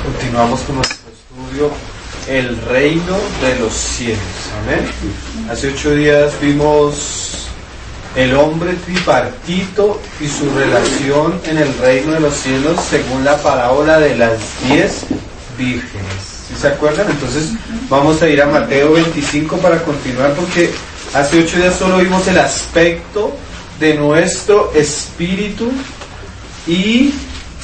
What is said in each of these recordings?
Continuamos con nuestro estudio, el reino de los cielos. Amén. Hace 8 días vimos el hombre tripartito y su relación en el reino de los cielos según la parábola de las 10 vírgenes. ¿Sí se acuerdan? Entonces vamos a ir a Mateo 25 para continuar, porque hace 8 días solo vimos el aspecto de nuestro espíritu y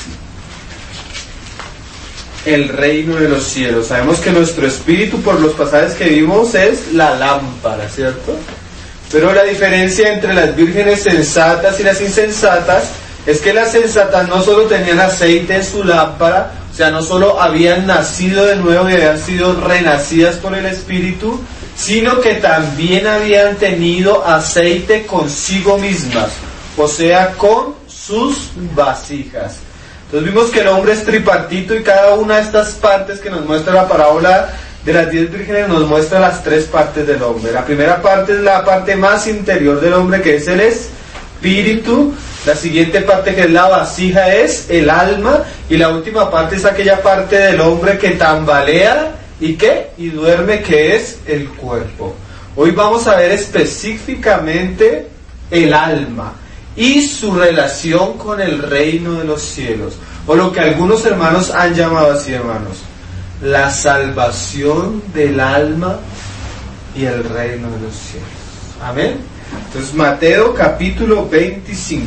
el reino de los cielos. Sabemos que nuestro espíritu, por los pasajes que vimos, es la lámpara, ¿cierto? Pero la diferencia entre las vírgenes sensatas y las insensatas es que las sensatas no solo tenían aceite en su lámpara, o sea, no solo habían nacido de nuevo y habían sido renacidas por el espíritu, sino que también habían tenido aceite consigo mismas, o sea, con sus vasijas. Entonces vimos que el hombre es tripartito y cada una de estas partes que nos muestra la parábola de las 10 vírgenes nos muestra las 3 partes del hombre. La primera parte es la parte más interior del hombre, que es el espíritu. La siguiente parte, que es la vasija, es el alma. Y la última parte es aquella parte del hombre que tambalea y ¿qué? Y duerme, que es el cuerpo. Hoy vamos a ver específicamente el alma y su relación con el reino de los cielos, o lo que algunos hermanos han llamado así, hermanos, la salvación del alma y el reino de los cielos. Amén. Entonces, Mateo capítulo 25.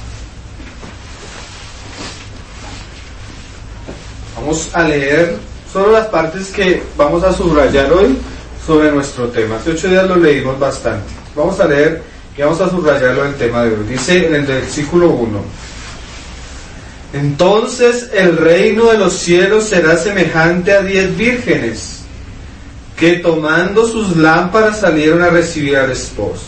Vamos a leer solo las partes que vamos a subrayar hoy sobre nuestro tema. Hace 8 días lo leímos bastante. Vamos a leer y vamos a subrayarlo en el tema de hoy. Dice en el versículo 1: Entonces el reino de los cielos será semejante a 10 vírgenes, que tomando sus lámparas salieron a recibir al esposo.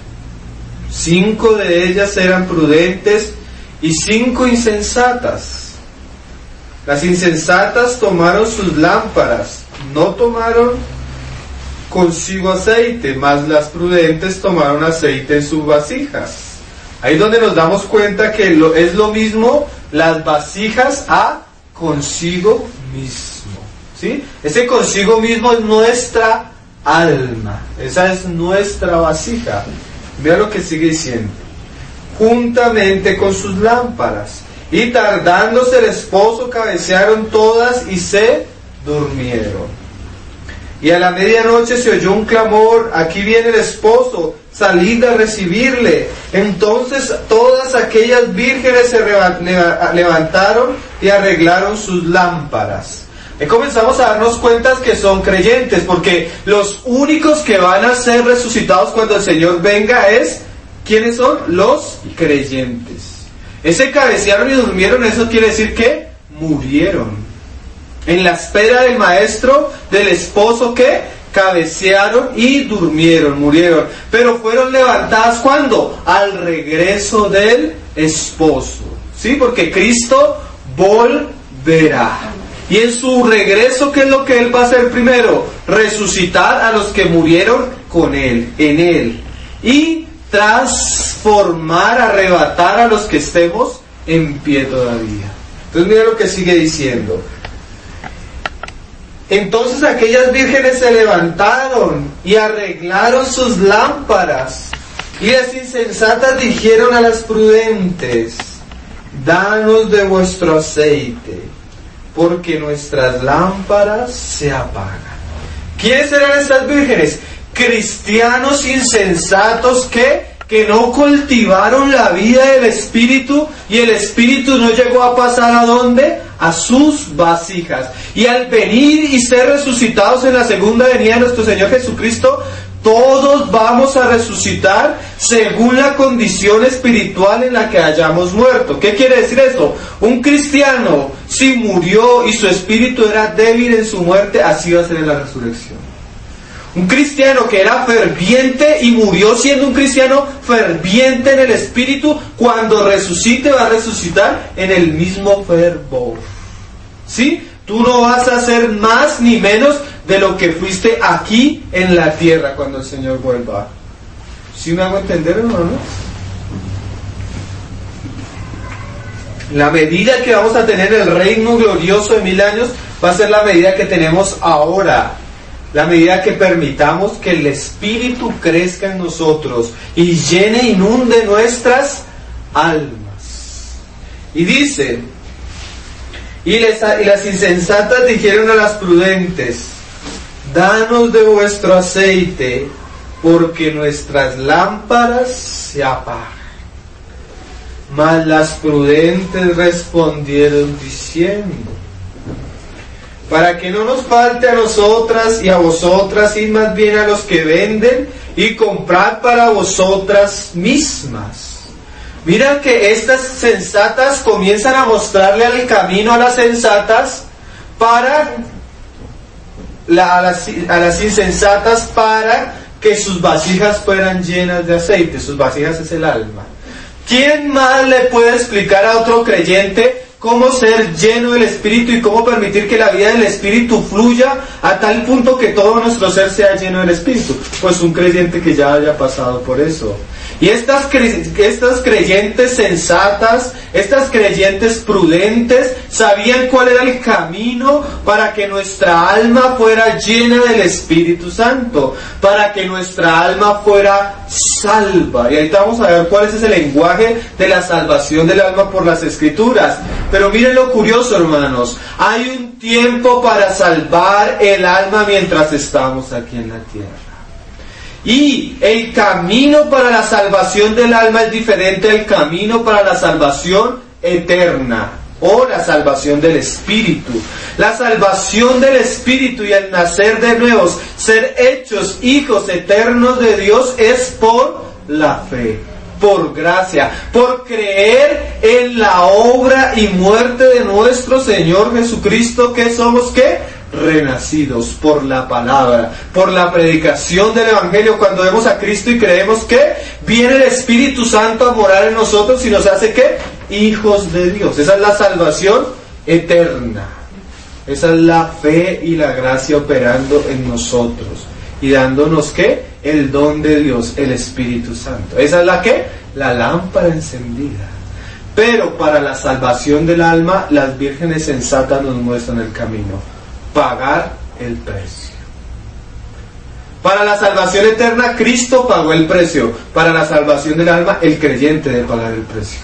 5 de ellas eran prudentes y 5 insensatas. Las insensatas tomaron sus lámparas, no tomaron consigo aceite, mas las prudentes tomaron aceite en sus vasijas. Ahí es donde nos damos cuenta que es lo mismo las vasijas a consigo mismo, ¿sí? Ese consigo mismo es nuestra alma, esa es nuestra vasija. Mira lo que sigue diciendo: juntamente con sus lámparas, y tardándose el esposo cabecearon todas y se durmieron. Y a la medianoche se oyó un clamor: aquí viene el esposo, salid a recibirle. Entonces todas aquellas vírgenes se levantaron y arreglaron sus lámparas. Y comenzamos a darnos cuenta que son creyentes, porque los únicos que van a ser resucitados cuando el Señor venga ¿quiénes son? Los creyentes. Ese cabecearon y durmieron, eso quiere decir que murieron. En la espera del maestro, del esposo, que cabecearon y durmieron, murieron. Pero fueron levantadas, ¿cuándo? Al regreso del esposo, ¿sí? Porque Cristo volverá. Y en su regreso, ¿qué es lo que Él va a hacer primero? Resucitar a los que murieron con Él, en Él. Y transformar, arrebatar a los que estemos en pie todavía. Entonces mira lo que sigue diciendo. Entonces aquellas vírgenes se levantaron y arreglaron sus lámparas. Y las insensatas dijeron a las prudentes: danos de vuestro aceite, porque nuestras lámparas se apagan. ¿Quiénes eran estas vírgenes? Cristianos insensatos que no cultivaron la vida del Espíritu, y el Espíritu no llegó a pasar ¿a dónde? A sus vasijas. Y al venir y ser resucitados en la segunda venida de nuestro Señor Jesucristo, todos vamos a resucitar según la condición espiritual en la que hayamos muerto. ¿Qué quiere decir esto? Un cristiano, si murió y su espíritu era débil en su muerte, así va a ser en la resurrección. Un cristiano que era ferviente y murió siendo un cristiano ferviente en el espíritu, cuando resucite va a resucitar en el mismo fervor. ¿Sí? Tú no vas a ser más ni menos de lo que fuiste aquí en la tierra cuando el Señor vuelva. ¿Sí me hago entender, hermano? La medida que vamos a tener el reino glorioso de 1000 años va a ser la medida que tenemos ahora. La medida que permitamos que el Espíritu crezca en nosotros y llene, inunde nuestras almas. Y dice, y las insensatas dijeron a las prudentes, danos de vuestro aceite, porque nuestras lámparas se apagan. Mas las prudentes respondieron diciendo, para que no nos falte a nosotras y a vosotras, id más bien a los que venden y comprad para vosotras mismas. Mira que estas sensatas comienzan a mostrarle el camino a las sensatas para a las insensatas para que sus vasijas fueran llenas de aceite. Sus vasijas es el alma. ¿Quién más le puede explicar a otro creyente cómo ser lleno del Espíritu y cómo permitir que la vida del Espíritu fluya a tal punto que todo nuestro ser sea lleno del Espíritu? Pues un creyente que ya haya pasado por eso. Y estas creyentes sensatas, estas creyentes prudentes, sabían cuál era el camino para que nuestra alma fuera llena del Espíritu Santo, para que nuestra alma fuera salva. Y ahorita vamos a ver cuál es ese lenguaje de la salvación del alma por las Escrituras. Pero miren lo curioso, hermanos. Hay un tiempo para salvar el alma mientras estamos aquí en la tierra. Y el camino para la salvación del alma es diferente al camino para la salvación eterna o la salvación del Espíritu. La salvación del Espíritu y el nacer de nuevos, ser hechos hijos eternos de Dios, es por la fe, por gracia, por creer en la obra y muerte de nuestro Señor Jesucristo, que somos ¿qué? Renacidos por la palabra, por la predicación del Evangelio. Cuando vemos a Cristo y creemos que viene el Espíritu Santo a morar en nosotros y nos hace ¿qué? Hijos de Dios. Esa es la salvación eterna. Esa es la fe y la gracia operando en nosotros y dándonos ¿qué? El don de Dios, el Espíritu Santo. Esa es la ¿qué? La lámpara encendida. Pero para la salvación del alma, las vírgenes sensatas nos muestran el camino. Pagar el precio. Para la salvación eterna, Cristo pagó el precio. Para la salvación del alma, el creyente debe pagar el precio.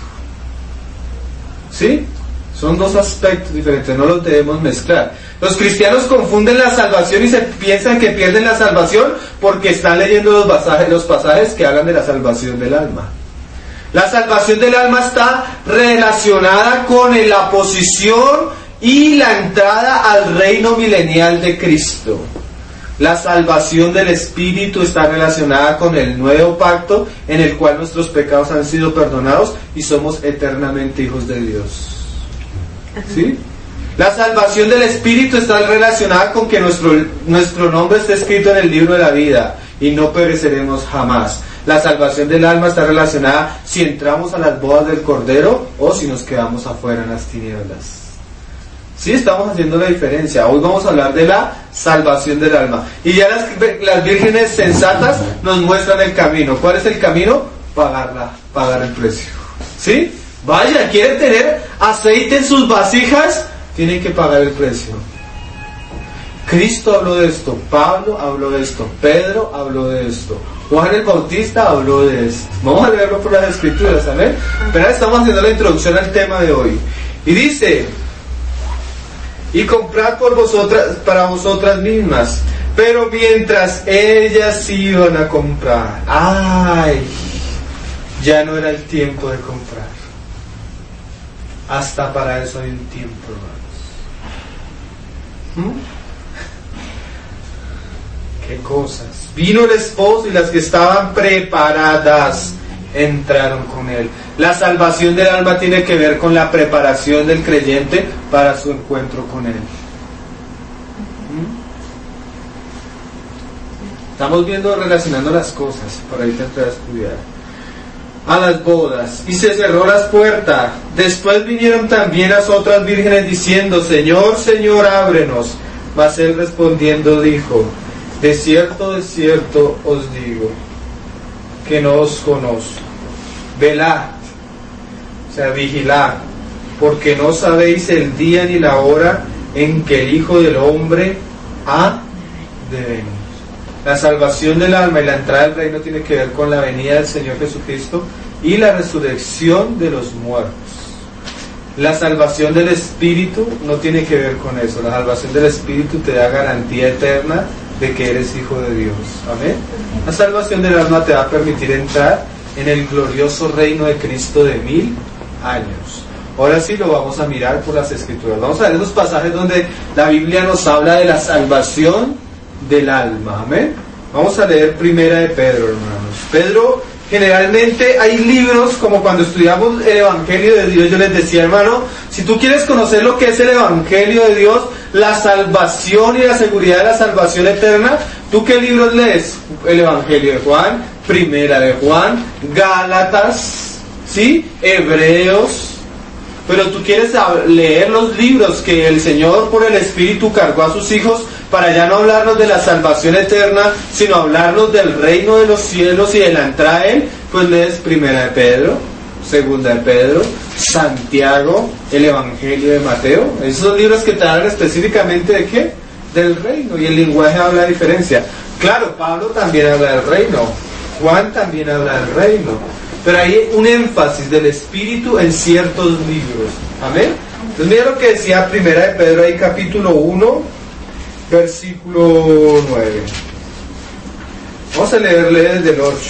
¿Sí? Son dos aspectos diferentes, no los debemos mezclar. Los cristianos confunden la salvación y se piensan que pierden la salvación porque están leyendo los pasajes que hablan de la salvación del alma. La salvación del alma está relacionada con la posición y la entrada al reino milenial de Cristo. La salvación del Espíritu está relacionada con el nuevo pacto en el cual nuestros pecados han sido perdonados y somos eternamente hijos de Dios. ¿Sí? La salvación del Espíritu está relacionada con que nuestro nombre esté escrito en el libro de la vida y no pereceremos jamás. La salvación del alma está relacionada si entramos a las bodas del Cordero o si nos quedamos afuera en las tinieblas. Sí, estamos haciendo la diferencia. Hoy vamos a hablar de la salvación del alma. Y ya las vírgenes sensatas nos muestran el camino. ¿Cuál es el camino? Pagar el precio. ¿Sí? Vaya, ¿quieren tener aceite en sus vasijas? Tienen que pagar el precio. Cristo habló de esto, Pablo habló de esto, Pedro habló de esto, Juan el Bautista habló de esto. Vamos a leerlo por las Escrituras, ¿amén? Pero estamos haciendo la introducción al tema de hoy. Y dice: y comprad para vosotras mismas. Pero mientras ellas iban a comprar, ya no era el tiempo de comprar. Hasta para eso hay un tiempo, hermanos. ¿Qué cosas? Vino el esposo y las que estaban preparadas entraron con él. La salvación del alma tiene que ver con la preparación del creyente para su encuentro con él. Estamos relacionando las cosas para intentar estudiar. A las bodas, y se cerró las puertas. Después vinieron también las otras vírgenes diciendo: Señor, Señor, ábrenos. Mas él respondiendo dijo: de cierto os digo, que no os conozco. Velad, o sea, vigilad, porque no sabéis el día ni la hora en que el Hijo del Hombre ha de venir. La salvación del alma y la entrada al reino tiene que ver con la venida del Señor Jesucristo y la resurrección de los muertos. La salvación del Espíritu no tiene que ver con eso. La salvación del Espíritu te da garantía eterna de que eres hijo de Dios. Amén. La salvación del alma te va a permitir entrar en el glorioso reino de Cristo de 1000 años. Ahora sí lo vamos a mirar por las Escrituras. Vamos a ver esos pasajes donde la Biblia nos habla de la salvación del alma. Amén. Vamos a leer Primera de Pedro, hermanos. Pedro, generalmente hay libros, como cuando estudiamos el Evangelio de Dios, yo les decía, hermano, si tú quieres conocer lo que es el Evangelio de Dios, la salvación y la seguridad de la salvación eterna, ¿tú qué libros lees? El Evangelio de Juan, Primera de Juan, Gálatas, ¿sí? Hebreos. Pero tú quieres leer los libros que el Señor por el Espíritu cargó a sus hijos para ya no hablarnos de la salvación eterna, sino hablarnos del reino de los cielos y de la entrada a Él, pues lees Primera de Pedro, Segunda de Pedro, Santiago, el Evangelio de Mateo. Esos son libros que te hablan específicamente de ¿qué? Del reino, y el lenguaje habla de diferencia. Claro, Pablo también habla del reino, Juan también habla del reino, pero hay un énfasis del Espíritu en ciertos libros. Amén. Entonces mira lo que decía Primera de Pedro ahí, capítulo 1, versículo 9. Vamos a leerle desde el 8.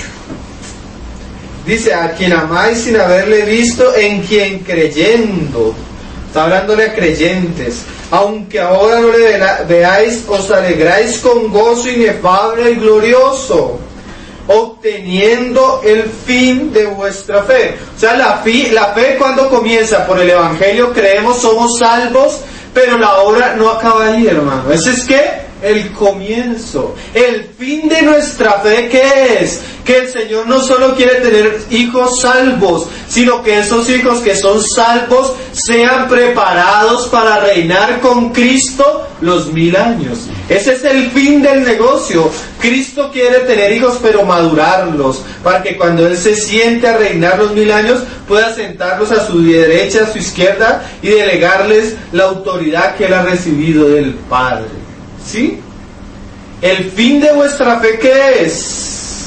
Dice: a quien amáis sin haberle visto, en quien creyendo. Está hablándole a creyentes. Aunque ahora no le veáis, os alegráis con gozo inefable y glorioso, obteniendo el fin de vuestra fe. O sea, la fe cuando comienza por el Evangelio, creemos, somos salvos, pero la obra no acaba ahí, hermano. Ese es ¿qué? El comienzo. El fin de nuestra fe, ¿qué es? Que el Señor no solo quiere tener hijos salvos, sino que esos hijos que son salvos sean preparados para reinar con Cristo los 1000 años. Ese es el fin del negocio. Cristo quiere tener hijos, pero madurarlos, para que cuando Él se siente a reinar los 1000 años, pueda sentarlos a su derecha, a su izquierda, y delegarles la autoridad que Él ha recibido del Padre. ¿Sí? El fin de vuestra fe, ¿qué es?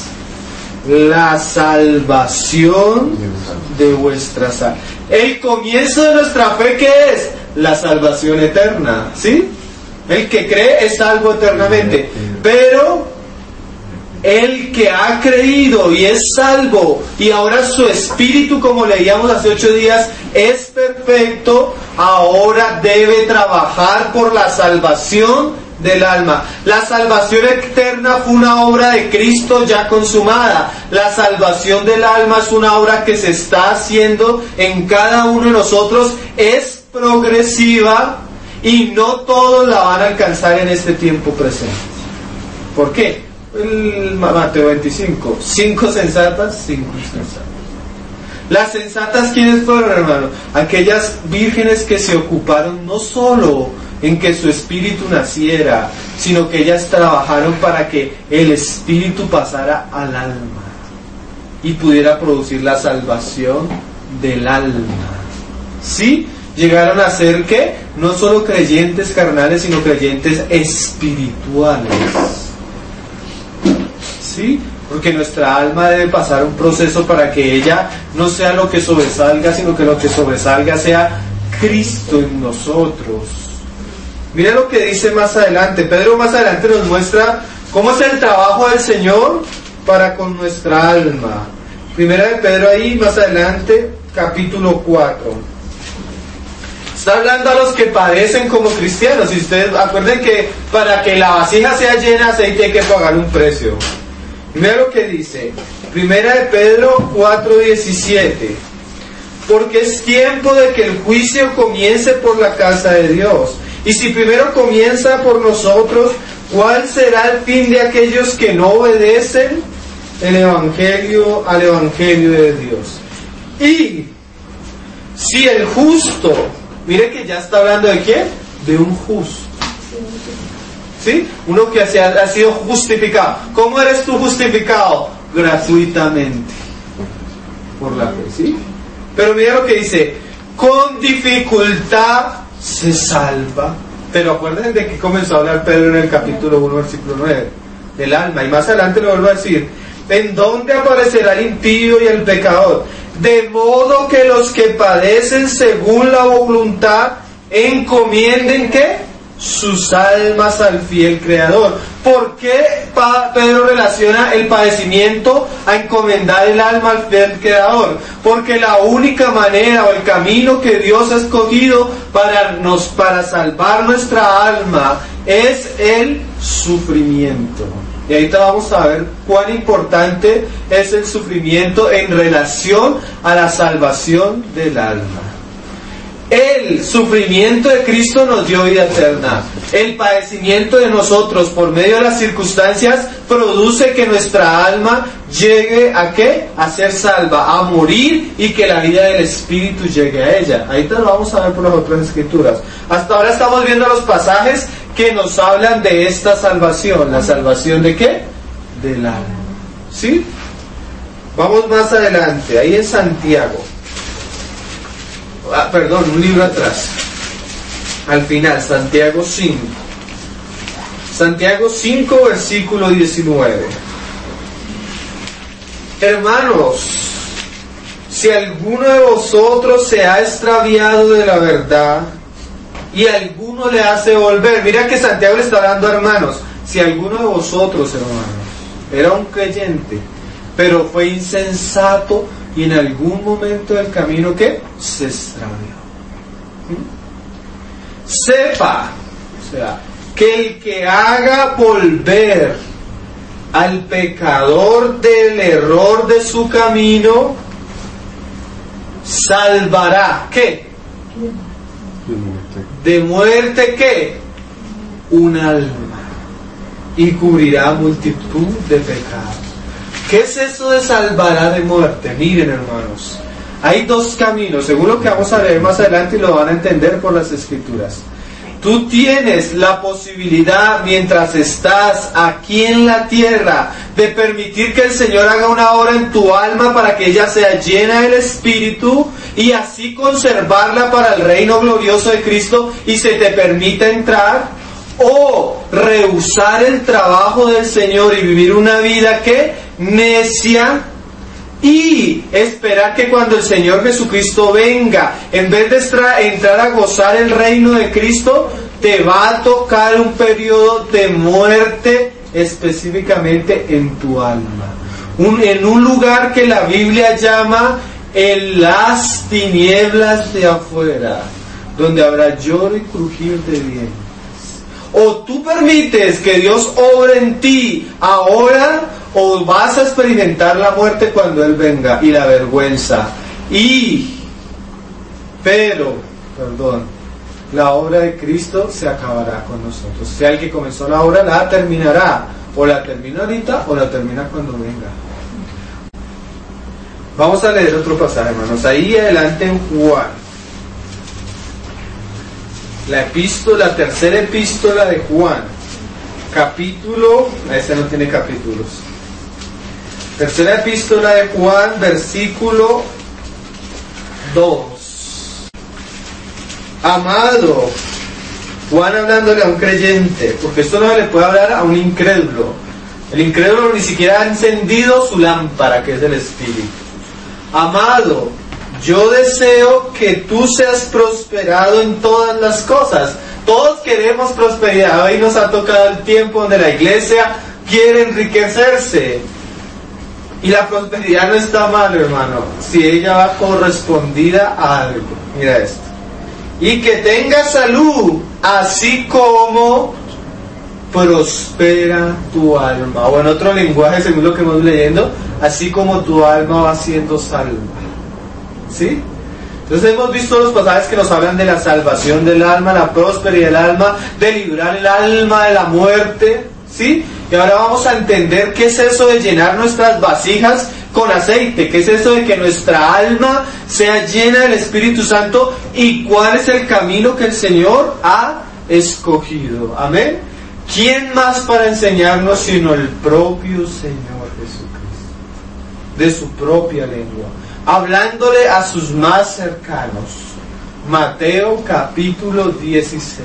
La salvación de vuestra alma. El comienzo de nuestra fe, ¿qué es? La salvación eterna. ¿Sí? El que cree es salvo eternamente. Pero el que ha creído y es salvo, y ahora su espíritu, como leíamos hace 8 días, es perfecto, ahora debe trabajar por la salvación del alma. La salvación eterna fue una obra de Cristo ya consumada. La salvación del alma es una obra que se está haciendo en cada uno de nosotros. Es progresiva y no todos la van a alcanzar en este tiempo presente. ¿Por qué? El Mateo 25. 5 sensatas, 5 insensatas. Las sensatas, ¿quiénes fueron, hermano? Aquellas vírgenes que se ocuparon no solo en que su espíritu naciera, sino que ellas trabajaron para que el espíritu pasara al alma y pudiera producir la salvación del alma. ¿Sí? Llegaron a ser ¿qué? No solo creyentes carnales, sino creyentes espirituales. ¿Sí? Porque nuestra alma debe pasar un proceso para que ella no sea lo que sobresalga, sino que lo que sobresalga sea Cristo en nosotros. Mira lo que dice más adelante. Pedro más adelante nos muestra cómo es el trabajo del Señor para con nuestra alma. Primera de Pedro ahí, más adelante, capítulo 4. Está hablando a los que padecen como cristianos. Y ustedes acuerden que para que la vasija sea llena de aceite hay que pagar un precio. Mira lo que dice. Primera de Pedro 4:17. Porque es tiempo de que el juicio comience por la casa de Dios. Y si primero comienza por nosotros, ¿cuál será el fin de aquellos que no obedecen al Evangelio de Dios? Y si el justo, mire que ya está hablando de ¿quién? De un justo. ¿Sí? Uno que ha sido justificado. ¿Cómo eres tú justificado? Gratuitamente. Por la fe, ¿sí? Pero mira lo que dice. con dificultad se salva. Pero acuérdense de que comenzó a hablar Pedro en el capítulo 1, versículo 9, del alma, y más adelante lo vuelvo a decir, ¿en dónde aparecerá el impío y el pecador? De modo que los que padecen según la voluntad encomienden, ¿qué? Sus almas al fiel Creador. ¿Por qué Pedro relaciona el padecimiento a encomendar el alma al fiel Creador? Porque la única manera o el camino que Dios ha escogido para salvar nuestra alma es el sufrimiento. Y ahorita vamos a ver cuán importante es el sufrimiento en relación a la salvación del alma. El sufrimiento de Cristo nos dio vida eterna. El padecimiento de nosotros por medio de las circunstancias produce que nuestra alma llegue a ¿qué? A ser salva, a morir, y que la vida del Espíritu llegue a ella. Ahorita lo vamos a ver por las otras escrituras. Hasta ahora estamos viendo los pasajes que nos hablan de esta salvación. ¿La salvación de qué? Del alma. ¿Sí? Vamos más adelante, ahí en Santiago. Un libro atrás. Al final, Santiago 5. Santiago 5, versículo 19. Hermanos, si alguno de vosotros se ha extraviado de la verdad y alguno le hace volver, mira que Santiago le está hablando a hermanos. Si alguno de vosotros, hermanos, era un creyente, pero fue insensato y en algún momento del camino, ¿qué? Se extravió. Sepa, o sea, que el que haga volver al pecador del error de su camino, salvará, ¿qué? De muerte, ¿qué? Un alma, y cubrirá multitud de pecados. ¿Qué es eso de salvará de muerte? Miren, hermanos, hay dos caminos, según lo que vamos a leer más adelante, y lo van a entender por las Escrituras. Tú tienes la posibilidad, mientras estás aquí en la tierra, de permitir que el Señor haga una obra en tu alma para que ella sea llena del Espíritu y así conservarla para el reino glorioso de Cristo y se te permita entrar, o rehusar el trabajo del Señor y vivir una vida que necia y esperar que cuando el Señor Jesucristo venga, en vez de entrar a gozar el reino de Cristo, te va a tocar un periodo de muerte específicamente en tu alma, en un lugar que la Biblia llama en las tinieblas de afuera, donde habrá lloro y crujir de dientes. O tú permites que Dios obre en ti ahora, o vas a experimentar la muerte cuando Él venga y la vergüenza. Pero la obra de Cristo se acabará con nosotros. O sea, el que comenzó la obra la terminará. O la termina ahorita o la termina cuando venga. Vamos a leer otro pasaje, hermanos. Ahí adelante en Juan. La tercera epístola de Juan. Ese no tiene capítulos. Tercera epístola de Juan, versículo 2. Amado, Juan hablándole a un creyente, porque esto no le puede hablar a un incrédulo. El incrédulo ni siquiera ha encendido su lámpara, que es el Espíritu. Amado, yo deseo que tú seas prosperado en todas las cosas. Todos queremos prosperidad. Hoy nos ha tocado el tiempo donde la iglesia quiere enriquecerse. Y la prosperidad no está mal, hermano, si ella va correspondida a algo. Mira esto. Y que tenga salud, así como prospera tu alma. O en otro lenguaje, según lo que hemos leyendo, así como tu alma va siendo salva. ¿Sí? Entonces hemos visto los pasajes que nos hablan de la salvación del alma, la prosperidad del alma, de librar el alma de la muerte. ¿Sí? Y ahora vamos a entender qué es eso de llenar nuestras vasijas con aceite, qué es eso de que nuestra alma sea llena del Espíritu Santo y cuál es el camino que el Señor ha escogido. Amén. ¿Quién más para enseñarnos sino el propio Señor Jesucristo? De su propia lengua, hablándole a sus más cercanos. Mateo capítulo 16.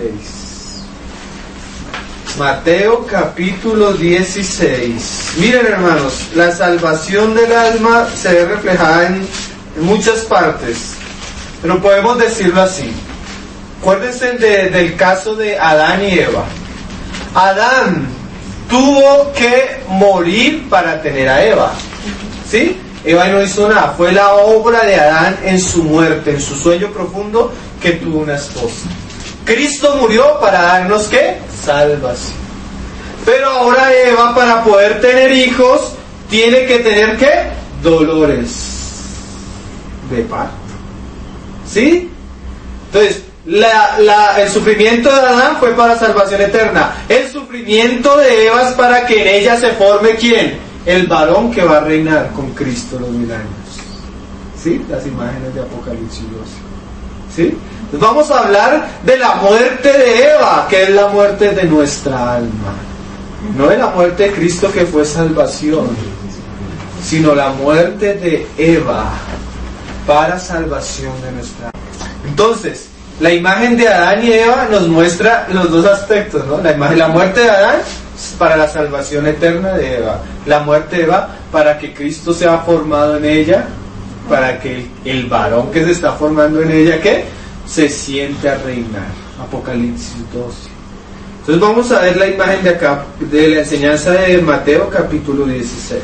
Mateo capítulo 16. Miren, hermanos, la salvación del alma se ve reflejada en muchas partes, pero podemos decirlo así. Acuérdense del caso de Adán y Eva. Adán tuvo que morir para tener a Eva, ¿sí? Eva no hizo nada, fue la obra de Adán en su muerte, en su sueño profundo, que tuvo una esposa. Cristo murió para darnos, ¿qué? Salvación. Pero ahora Eva, para poder tener hijos, tiene que tener, ¿qué? Dolores de parto, ¿sí? Entonces, el sufrimiento de Adán fue para salvación eterna. El sufrimiento de Eva es para que en ella se forme, ¿quién? El varón que va a reinar con Cristo los 1000 años. ¿Sí? Las imágenes de Apocalipsis 12. ¿Sí? Entonces vamos a hablar de la muerte de Eva, que es la muerte de nuestra alma. No de la muerte de Cristo, que fue salvación, sino la muerte de Eva para salvación de nuestra alma. Entonces, la imagen de Adán y Eva nos muestra los dos aspectos, ¿no? La muerte de Adán para la salvación eterna de Eva. La muerte de Eva para que Cristo sea formado en ella, para que el varón que se está formando en ella, ¿qué? Se siente a reinar. Apocalipsis 12. Entonces vamos a ver la imagen de acá, de la enseñanza de Mateo capítulo 16.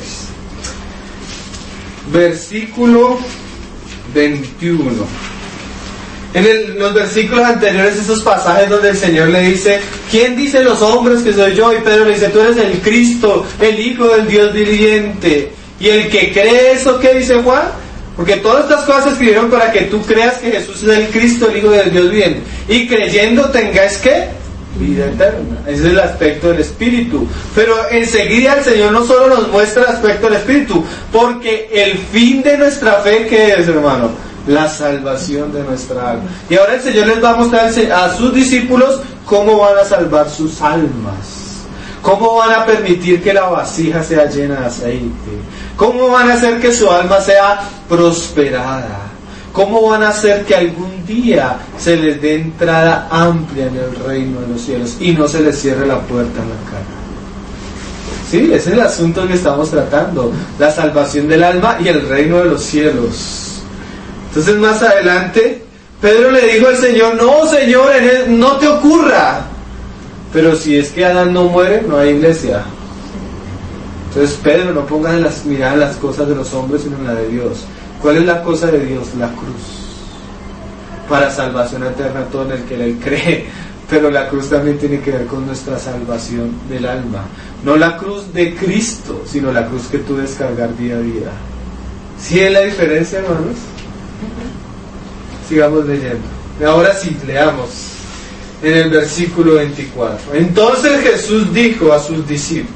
Versículo 21. En los versículos anteriores, esos pasajes donde el Señor le dice: ¿quién dice los hombres que soy yo? Y Pedro le dice: tú eres el Cristo, el Hijo del Dios viviente. Y el que cree eso, ¿qué dice Juan? Porque todas estas cosas se escribieron para que tú creas que Jesús es el Cristo, el Hijo del Dios viviente. Y creyendo tengáis, ¿qué? Vida eterna. Ese es el aspecto del Espíritu. Pero enseguida el Señor no solo nos muestra el aspecto del Espíritu, porque el fin de nuestra fe, ¿qué es, hermano? La salvación de nuestra alma. Y ahora el Señor les va a mostrar a sus discípulos cómo van a salvar sus almas, cómo van a permitir que la vasija sea llena de aceite, cómo van a hacer que su alma sea prosperada, cómo van a hacer que algún día se les dé entrada amplia en el reino de los cielos y no se les cierre la puerta en la cara. Sí, ese es el asunto que estamos tratando: la salvación del alma y el reino de los cielos. Entonces más adelante Pedro le dijo al Señor: no, Señor, no te ocurra. Pero si es que Adán no muere, no hay iglesia. Entonces, Pedro, no pongas en miradas las cosas de los hombres, sino en la de Dios. ¿Cuál es la cosa de Dios? La cruz. Para salvación eterna todo en el que Él cree. Pero la cruz también tiene que ver con nuestra salvación del alma. No la cruz de Cristo, sino la cruz que tú descargar día a día. ¿Sí es la diferencia, hermanos? Sigamos leyendo. Ahora sí, leamos en el versículo 24. Entonces Jesús dijo a sus discípulos: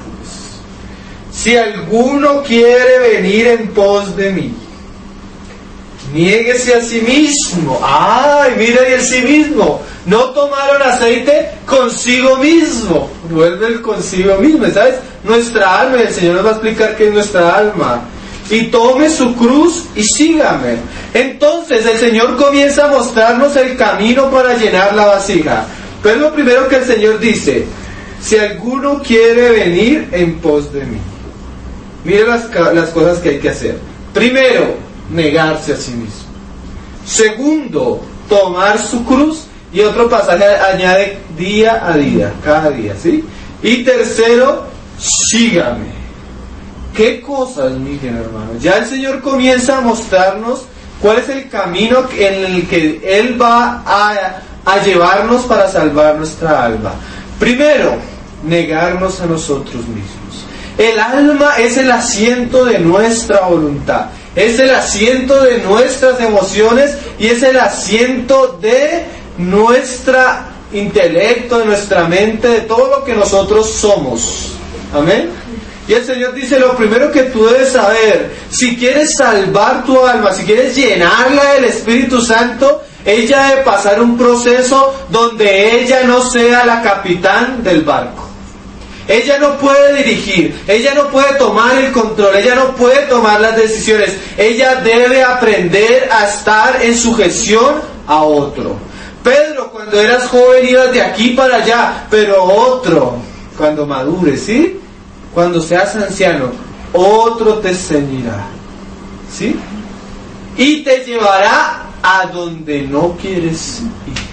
si alguno quiere venir en pos de mí, niéguese a sí mismo. ¡Ay, mira, y el sí mismo! No tomaron aceite consigo mismo. Vuelve el consigo mismo, ¿sabes? Nuestra alma, y el Señor nos va a explicar qué es nuestra alma. Y tome su cruz y sígame. Entonces el Señor comienza a mostrarnos el camino para llenar la vasija. Pero es lo primero que el Señor dice: si alguno quiere venir en pos de mí. Mire las cosas que hay que hacer. Primero, negarse a sí mismo. Segundo, tomar su cruz. Y otro pasaje añade día a día, cada día, ¿sí? Y tercero, sígame. ¿Qué cosas, miren, hermanos? Ya el Señor comienza a mostrarnos cuál es el camino en el que Él va a llevarnos para salvar nuestra alma. Primero, negarnos a nosotros mismos. El alma es el asiento de nuestra voluntad, es el asiento de nuestras emociones y es el asiento de nuestro intelecto, de nuestra mente, de todo lo que nosotros somos. Amén. Y el Señor dice: lo primero que tú debes saber, si quieres salvar tu alma, si quieres llenarla del Espíritu Santo, ella debe pasar un proceso donde ella no sea la capitán del barco. Ella no puede dirigir, ella no puede tomar el control, ella no puede tomar las decisiones. Ella debe aprender a estar en sujeción a otro. Pedro, cuando eras joven ibas de aquí para allá, pero otro, cuando madures, ¿sí? Cuando seas anciano, otro te ceñirá, ¿sí? Y te llevará a donde no quieres ir.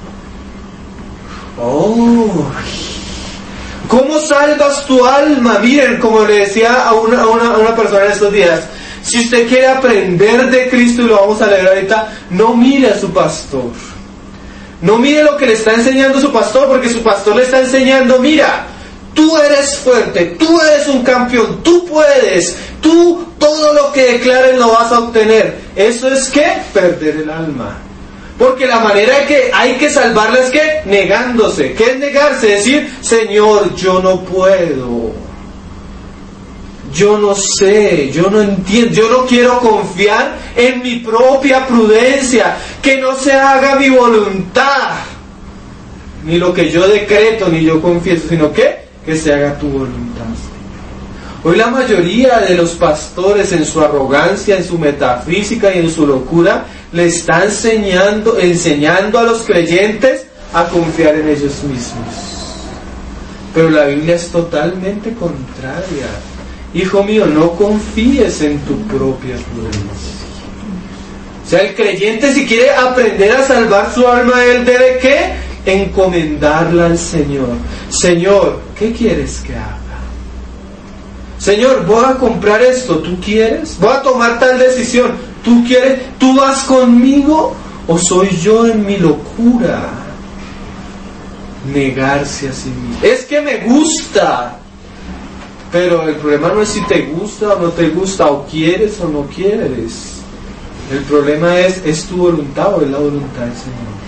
Oh, ¿cómo salvas tu alma? Miren, como le decía a una persona en estos días, si usted quiere aprender de Cristo, y lo vamos a leer ahorita, no mire a su pastor. No mire lo que le está enseñando su pastor, porque su pastor le está enseñando, mira, tú eres fuerte, tú eres un campeón, tú puedes, tú todo lo que declares lo vas a obtener. Eso es que perder el alma. Porque la manera que hay que salvarla es que negándose. ¿Qué es negarse? Decir, Señor, yo no puedo. Yo no sé, yo no entiendo, yo no quiero confiar en mi propia prudencia. Que no se haga mi voluntad. Ni lo que yo decreto, ni yo confieso, sino que se haga tu voluntad. Hoy la mayoría de los pastores en su arrogancia, en su metafísica y en su locura, le está enseñando a los creyentes a confiar en ellos mismos. Pero la Biblia es totalmente contraria. Hijo mío, no confíes en tu propia prudencia. O sea, el creyente, si quiere aprender a salvar su alma, él debe ¿qué? Encomendarla al Señor. Señor, ¿qué quieres que haga? Señor, voy a comprar esto, ¿tú quieres? Voy a tomar tal decisión, ¿tú quieres? ¿Tú vas conmigo o soy yo en mi locura? Negarse a sí mismo. Es que me gusta. Pero el problema no es si te gusta o no te gusta, o quieres o no quieres. El problema es tu voluntad o es la voluntad del Señor.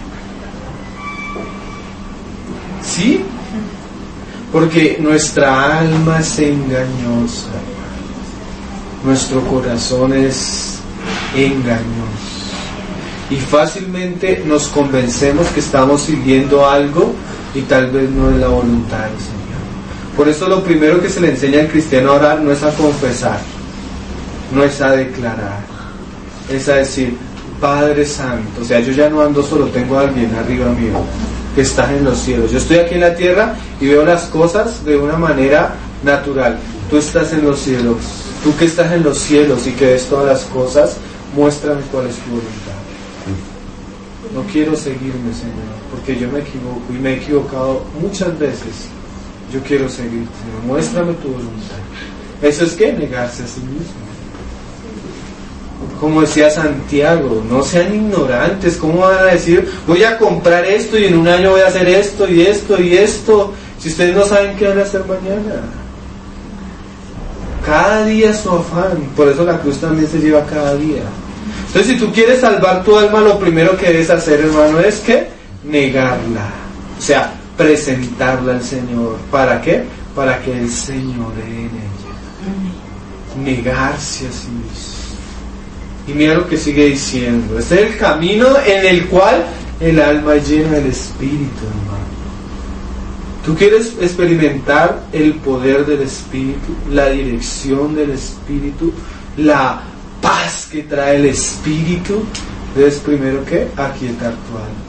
¿Sí? Porque nuestra alma es engañosa. Nuestro corazón es engañoso. Y fácilmente nos convencemos que estamos siguiendo algo y tal vez no es la voluntad del Señor. Por eso lo primero que se le enseña al cristiano a orar no es a confesar, no es a declarar, es a decir, Padre Santo. O sea, yo ya no ando solo, tengo a alguien arriba mío que está en los cielos. Yo estoy aquí en la tierra y veo las cosas de una manera natural. Tú estás en los cielos, tú que estás en los cielos y que ves todas las cosas, muéstrame cuál es tu voluntad. No quiero seguirme, Señor, porque yo me equivoco y me he equivocado muchas veces. Yo quiero seguirte, Señor. Muéstrame tu voluntad. Eso es que negarse a sí mismo. Como decía Santiago, no sean ignorantes. ¿Cómo van a decir, voy a comprar esto y en un año voy a hacer esto y esto y esto, si ustedes no saben qué van a hacer mañana? Cada día es su afán. Por eso la cruz también se lleva cada día. Entonces, si tú quieres salvar tu alma, lo primero que debes hacer, hermano, es que negarla. O sea, presentarla al Señor. ¿Para qué? Para que Él señoree en ella. Negarse a sí mismo. Y mira lo que sigue diciendo. Este es el camino en el cual el alma es llena del Espíritu, hermano. ¿Tú quieres experimentar el poder del Espíritu, la dirección del Espíritu, la paz que trae el Espíritu? Debes primero ¿qué? Aquietar tu alma.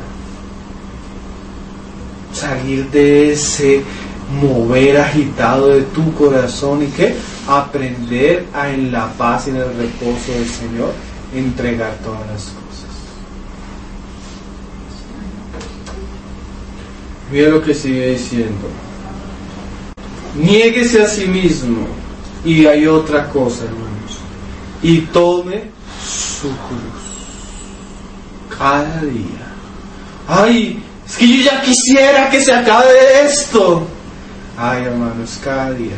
Salir de ese mover agitado de tu corazón y ¿qué? Aprender a en la paz y en el reposo del Señor entregar todas las cosas. Mira lo que sigue diciendo. Niéguese a sí mismo. Y hay otra cosa, hermanos. Y tome su cruz. Cada día. Ay, es que yo ya quisiera que se acabe esto. Ay, hermanos, cada día.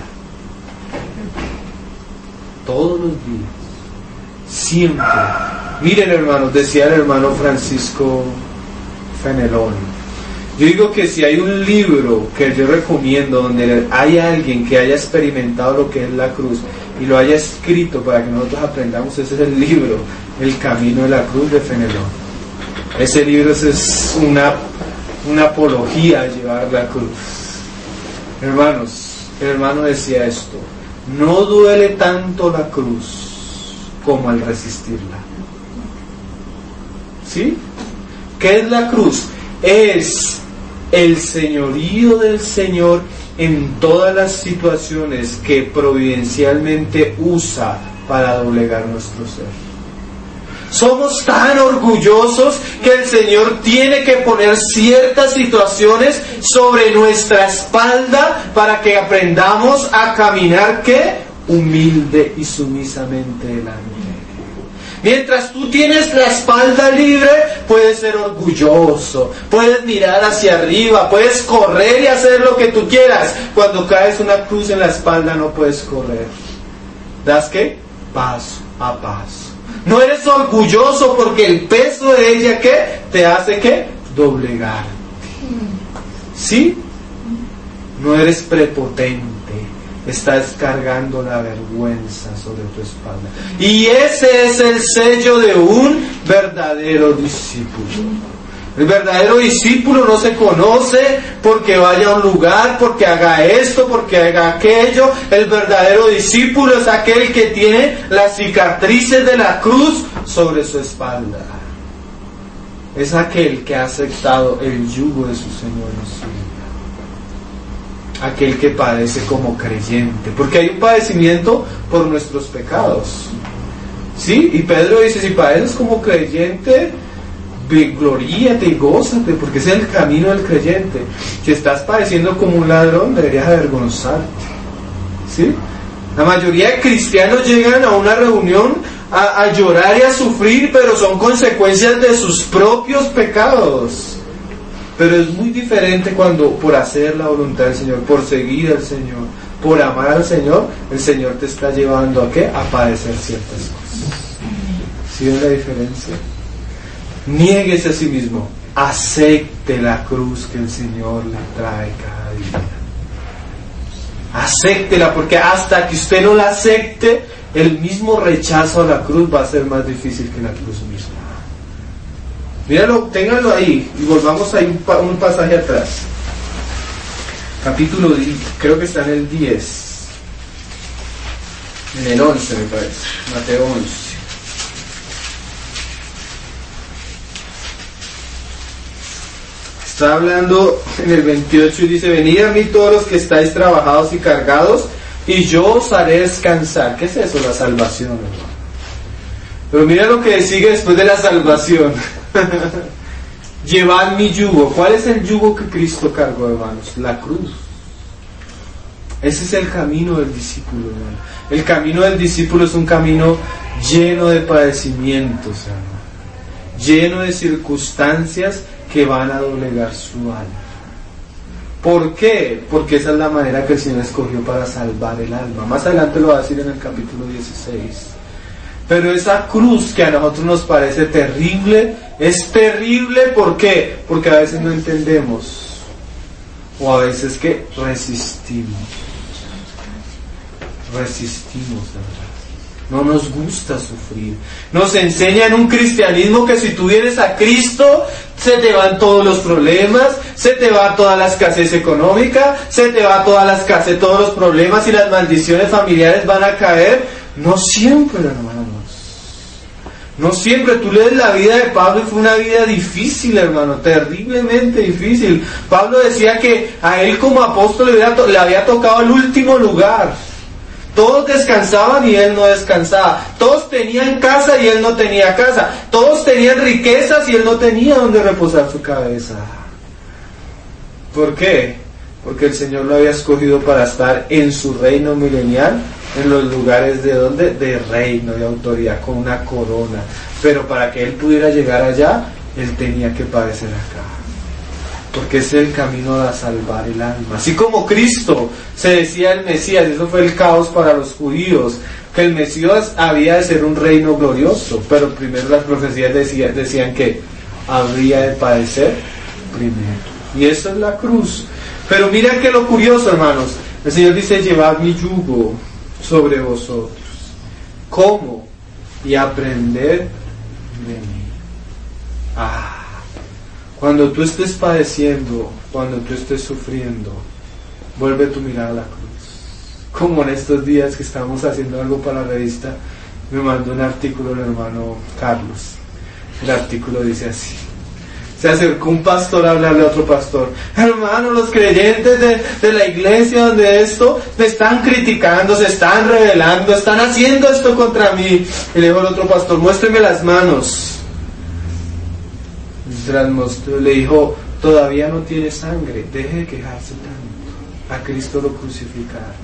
Todos los días. Siempre. Miren, hermanos, decía el hermano Francisco Fenelón. Yo digo que si hay un libro que yo recomiendo donde hay alguien que haya experimentado lo que es la cruz y lo haya escrito para que nosotros aprendamos, ese es el libro El Camino de la Cruz de Fenelón. Ese libro es una apología a llevar la cruz. Hermanos, el hermano decía esto: no duele tanto la cruz como al resistirla. ¿Sí? ¿Qué es la cruz? Es el señorío del Señor en todas las situaciones que providencialmente usa para doblegar nuestro ser. Somos tan orgullosos que el Señor tiene que poner ciertas situaciones sobre nuestra espalda para que aprendamos a caminar, ¿qué? Humilde y sumisamente delante. Mientras tú tienes la espalda libre, puedes ser orgulloso, puedes mirar hacia arriba, puedes correr y hacer lo que tú quieras. Cuando caes una cruz en la espalda no puedes correr. ¿Das qué? Paso a paso. No eres orgulloso porque el peso de ella, ¿qué? Te hace, ¿qué? Doblegarte. ¿Sí? No eres prepotente. Estás cargando la vergüenza sobre tu espalda. Y ese es el sello de un verdadero discípulo. El verdadero discípulo no se conoce porque vaya a un lugar, porque haga esto, porque haga aquello. El verdadero discípulo es aquel que tiene las cicatrices de la cruz sobre su espalda. Es aquel que ha aceptado el yugo de su Señor en su vida. Aquel que padece como creyente, porque hay un padecimiento por nuestros pecados. ¿Sí? Y Pedro dice, si padeces como creyente, gloríate y gózate, porque ese es el camino del creyente. Si estás padeciendo como un ladrón, deberías avergonzarte. ¿Sí? La mayoría de cristianos llegan a una reunión a llorar y a sufrir, pero son consecuencias de sus propios pecados. Pero es muy diferente cuando por hacer la voluntad del Señor, por seguir al Señor, por amar al Señor, el Señor te está llevando a ¿qué? A padecer ciertas cosas. ¿Sí ven la diferencia? Niéguese a sí mismo, acepte la cruz que el Señor le trae cada día. Acéptela, porque hasta que usted no la acepte, el mismo rechazo a la cruz va a ser más difícil que la cruz misma. Míralo, ténganlo ahí y volvamos ahí un pasaje atrás. Capítulo 10, creo que está en el 10. En el 11 me parece, Mateo 11. Está hablando en el 28 y dice, venid a mí todos los que estáis trabajados y cargados y yo os haré descansar. ¿Qué es eso? La salvación, hermano. Pero mira lo que sigue después de la salvación. Llevad mi yugo. ¿Cuál es el yugo que Cristo cargó, hermanos? La cruz. Ese es el camino del discípulo, hermano. El camino del discípulo es un camino lleno de padecimientos, hermano, lleno de circunstancias que van a doblegar su alma. ¿Por qué? Porque esa es la manera que el Señor escogió para salvar el alma. Más adelante lo va a decir en el capítulo 16. Pero esa cruz que a nosotros nos parece terrible, es terrible, ¿por qué? Porque a veces no entendemos, o a veces que resistimos, ¿verdad? No nos gusta sufrir. Nos enseñan un cristianismo que si tú vienes a Cristo, se te van todos los problemas, se te va toda la escasez económica, se te va toda la escasez, todos los problemas y las maldiciones familiares van a caer. No siempre, hermanos. No siempre. Tú lees la vida de Pablo y fue una vida difícil, hermano, terriblemente difícil. Pablo decía que a él como apóstol le había tocado el último lugar. Todos descansaban y él no descansaba. Todos tenían casa y él no tenía casa. Todos tenían riquezas y él no tenía donde reposar su cabeza. ¿Por qué? Porque el Señor lo había escogido para estar en su reino milenial, en los lugares de donde, de reino, de autoridad, con una corona. Pero para que él pudiera llegar allá, él tenía que padecer acá. Porque es el camino a salvar el alma. Así como Cristo se decía el Mesías, eso fue el caos para los judíos, que el Mesías había de ser un reino glorioso, pero primero las profecías decían que habría de padecer primero. Y eso es la cruz. Pero miren que lo curioso, hermanos, el Señor dice, llevad mi yugo sobre vosotros. ¿Cómo? Y aprender de mí. Cuando tú estés padeciendo, cuando tú estés sufriendo, vuelve tu mirada a la cruz. Como en estos días que estamos haciendo algo para la revista, me mandó un artículo el hermano Carlos. El artículo dice así: Se acercó un pastor a hablarle a otro pastor. Hermano, los creyentes de la iglesia donde esto me están criticando, se están rebelando, están haciendo esto contra mí. Y le dijo el otro pastor, muéstreme las manos. Y se las mostró, le dijo, todavía no tiene sangre, deje de quejarse tanto. A Cristo lo crucificaron.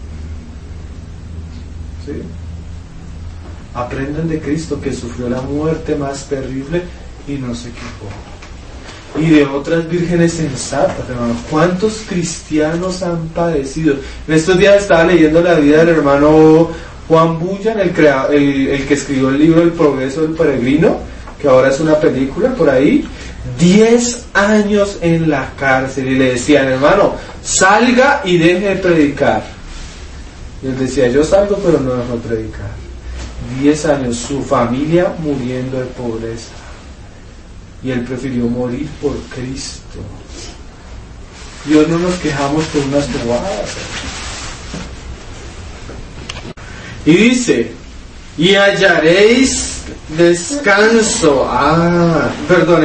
¿Sí? Aprendan de Cristo, que sufrió la muerte más terrible y no se quejó. Y de otras vírgenes sensatas, hermano. ¿Cuántos cristianos han padecido? En estos días estaba leyendo la vida del hermano Juan Bullan, el que escribió el libro El progreso del peregrino, que ahora es una película por ahí. 10 años en la cárcel, y le decían, hermano, salga y deje de predicar. Y él decía, yo salgo pero no dejo de predicar. 10 años, su familia muriendo de pobreza. Y él prefirió morir por Cristo. Dios no nos quejamos por unas bobadas. Y dice, y hallaréis descanso. Perdón,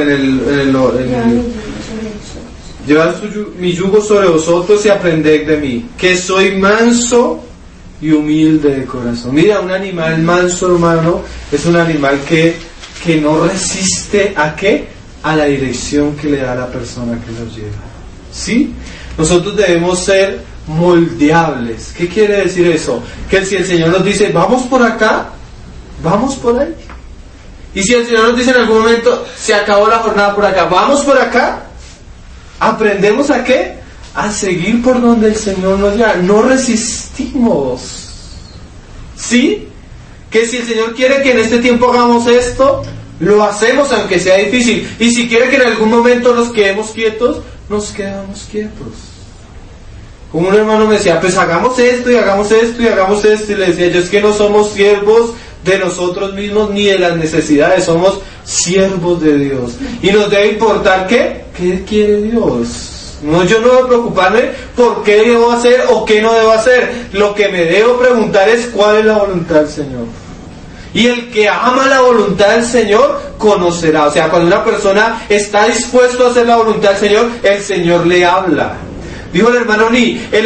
llevad mi yugo sobre vosotros y aprended de mí, que soy manso y humilde de corazón. Mira, un animal manso, hermano, es un animal que no resiste ¿a qué? A la dirección que le da la persona que lo lleva. ¿Sí? Nosotros debemos ser moldeables. ¿Qué quiere decir eso? Que si el Señor nos dice, vamos por acá, vamos por ahí. Y si el Señor nos dice en algún momento, se acabó la jornada por acá, vamos por acá, aprendemos ¿a qué? A seguir por donde el Señor nos lleva. No resistimos. ¿Sí? Que si el Señor quiere que en este tiempo hagamos esto, lo hacemos aunque sea difícil. Y si quiere que en algún momento nos quedemos quietos, nos quedamos quietos. Como un hermano me decía, pues hagamos esto y hagamos esto y hagamos esto. Y le decía yo, es que no somos siervos de nosotros mismos ni de las necesidades, somos siervos de Dios. Y nos debe importar ¿qué? ¿Qué quiere Dios? No, yo no debo preocuparme por qué debo hacer o qué no debo hacer. Lo que me debo preguntar es cuál es la voluntad del Señor. Y el que ama la voluntad del Señor conocerá. O sea, cuando una persona está dispuesto a hacer la voluntad del Señor, el Señor le habla. Dijo el hermano Lee, el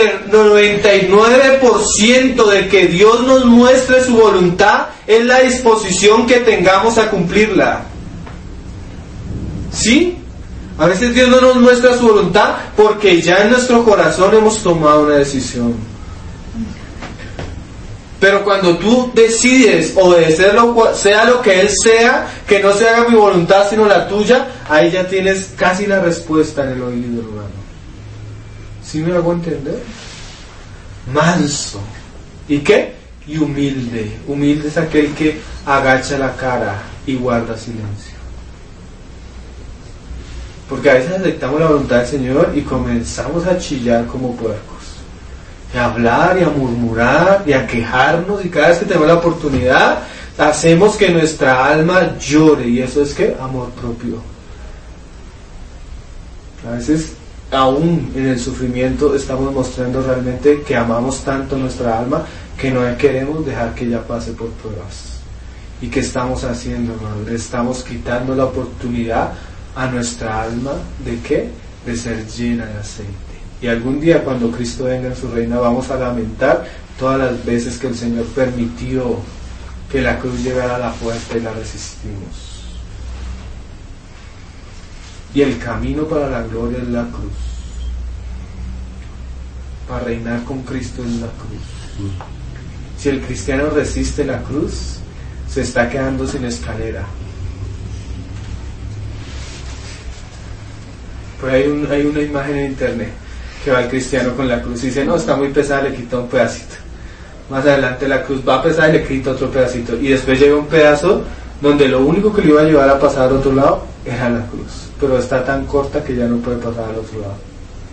99% de que Dios nos muestre su voluntad es la disposición que tengamos a cumplirla. ¿Sí? A veces Dios no nos muestra su voluntad porque ya en nuestro corazón hemos tomado una decisión. Pero cuando tú decides obedecerlo, sea lo que Él sea, que no se haga mi voluntad sino la tuya, ahí ya tienes casi la respuesta en el oído, hermano. ¿Sí me hago entender? Manso. ¿Y qué? Y humilde. Humilde es aquel que agacha la cara y guarda silencio. Porque a veces aceptamos la voluntad del Señor y comenzamos a chillar como puercos. Y a hablar y a murmurar y a quejarnos, y cada vez que tenemos la oportunidad hacemos que nuestra alma llore. ¿Y eso es qué? Amor propio. A veces aún en el sufrimiento estamos mostrando realmente que amamos tanto nuestra alma que no queremos dejar que ella pase por pruebas. ¿Y qué estamos haciendo, hermano? Le estamos quitando la oportunidad a nuestra alma ¿de qué? De ser llena de aceite. Y algún día cuando Cristo venga en su reino vamos a lamentar todas las veces que el Señor permitió que la cruz llegara a la puerta y la resistimos. Y el camino para la gloria es la cruz. Para reinar con Cristo es la cruz. Si el cristiano resiste la cruz, se está quedando sin escalera. Pero hay una imagen en internet que va el cristiano con la cruz y dice, no, está muy pesada, le quita un pedacito. Más adelante la cruz va pesada y le quita otro pedacito. Y después llega un pedazo donde lo único que le iba a llevar a pasar al otro lado era la cruz. Pero está tan corta que ya no puede pasar al otro lado.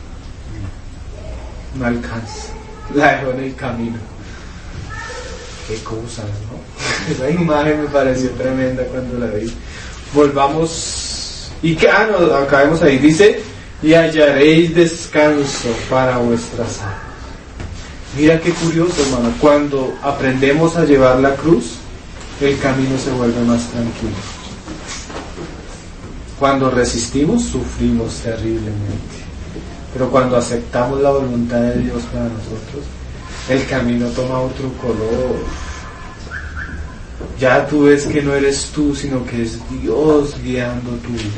No alcanza. La dejó en el camino. Qué cosa, ¿no? Esa imagen me pareció tremenda cuando la vi. Volvamos. Y que, no, acabemos ahí. Dice, y hallaréis descanso para vuestras almas. Mira qué curioso, hermano. Cuando aprendemos a llevar la cruz, el camino se vuelve más tranquilo. Cuando resistimos, sufrimos terriblemente. Pero cuando aceptamos la voluntad de Dios para nosotros, el camino toma otro color. Ya tú ves que no eres tú, sino que es Dios guiando tu vida.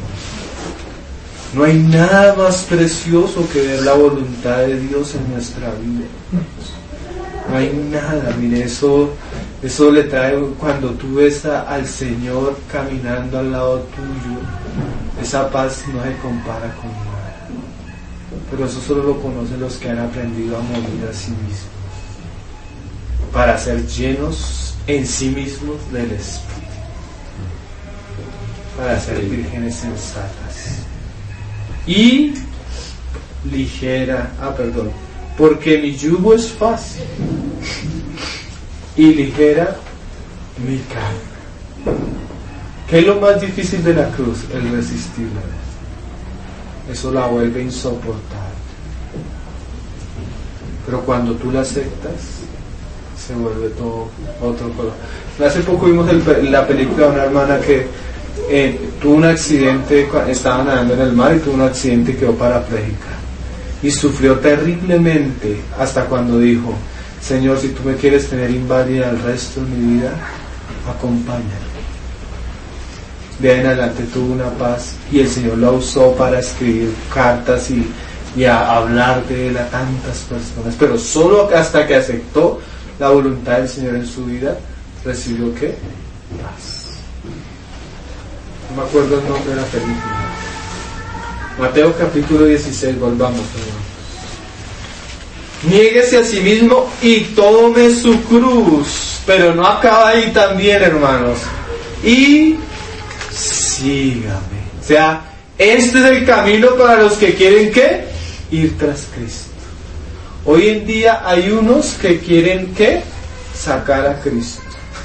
No hay nada más precioso que ver la voluntad de Dios en nuestra vida. No hay nada, mire, eso le trae, cuando tú ves al Señor caminando al lado tuyo, esa paz no se compara con nada. Pero eso solo lo conocen los que han aprendido a morir a sí mismos, para ser llenos en sí mismos del Espíritu, para ser vírgenes sensatas y ligera, porque mi yugo es fácil y ligera mi carga. ¿Qué es lo más difícil de la cruz? El resistirla. Eso la vuelve insoportable. Pero cuando tú la aceptas, se vuelve todo otro color. Hace poco vimos la película de una hermana que tuvo un accidente, estaba nadando en el mar y tuvo un accidente y quedó parapléjica. Y sufrió terriblemente hasta cuando dijo: Señor, si tú me quieres tener inválida el resto de mi vida, acompáñame. De ahí en adelante tuvo una paz y el Señor la usó para escribir cartas y a hablar de él a tantas personas, pero solo hasta que aceptó la voluntad del Señor en su vida, recibió ¿qué? Paz. No me acuerdo el nombre de la película. Mateo capítulo 16, volvamos, hermanos. Niéguese a sí mismo y tome su cruz, pero no acaba ahí también, hermanos, y sígame. O sea, este es el camino para los que quieren ¿qué? Ir tras Cristo. Hoy en día hay unos que quieren ¿qué? Sacar a Cristo.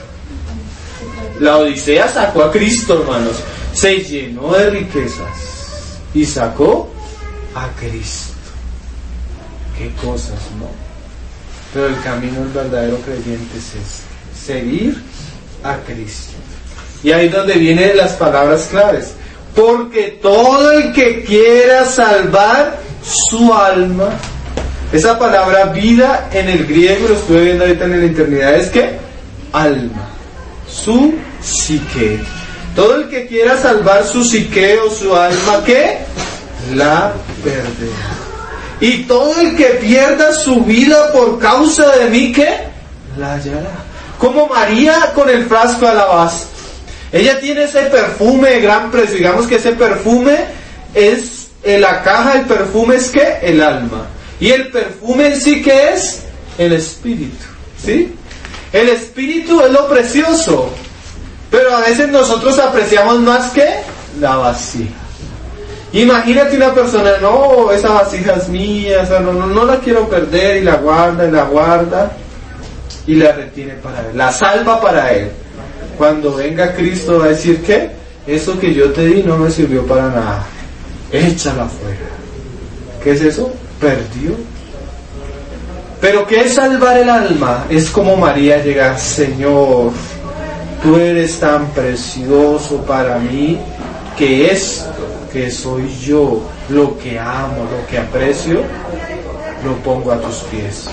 La Odisea sacó a Cristo, hermanos. Se llenó de riquezas y sacó a Cristo. Qué cosas, ¿no? Pero el camino del verdadero creyente es este: seguir a Cristo. Y ahí es donde vienen las palabras claves. Porque todo el que quiera salvar su alma, esa palabra vida en el griego, lo estuve viendo ahorita en la eternidad, es que alma, su psique. Todo el que quiera salvar su psique o su alma, ¿qué? La perderá. Y todo el que pierda su vida por causa de mí, ¿qué? La hallará. Como María con el frasco de alabastro. Ella tiene ese perfume de gran precio. Digamos que ese perfume es, en la caja del perfume es ¿qué? El alma. Y el perfume en sí, ¿qué es? El espíritu. ¿Sí? El espíritu es lo precioso. Pero a veces nosotros apreciamos más que la vasija. Imagínate una persona: no, esa vasija es mía, esa no la quiero perder, y la guarda y la retiene para él, la salva para él. Cuando venga Cristo va a decir: ¿qué? Eso que yo te di no me sirvió para nada, échala fuera. ¿Qué es eso? Perdió. Pero ¿qué es salvar el alma? Es como María llega: Señor, tú eres tan precioso para mí que esto que soy yo, lo que amo, lo que aprecio, lo pongo a tus pies.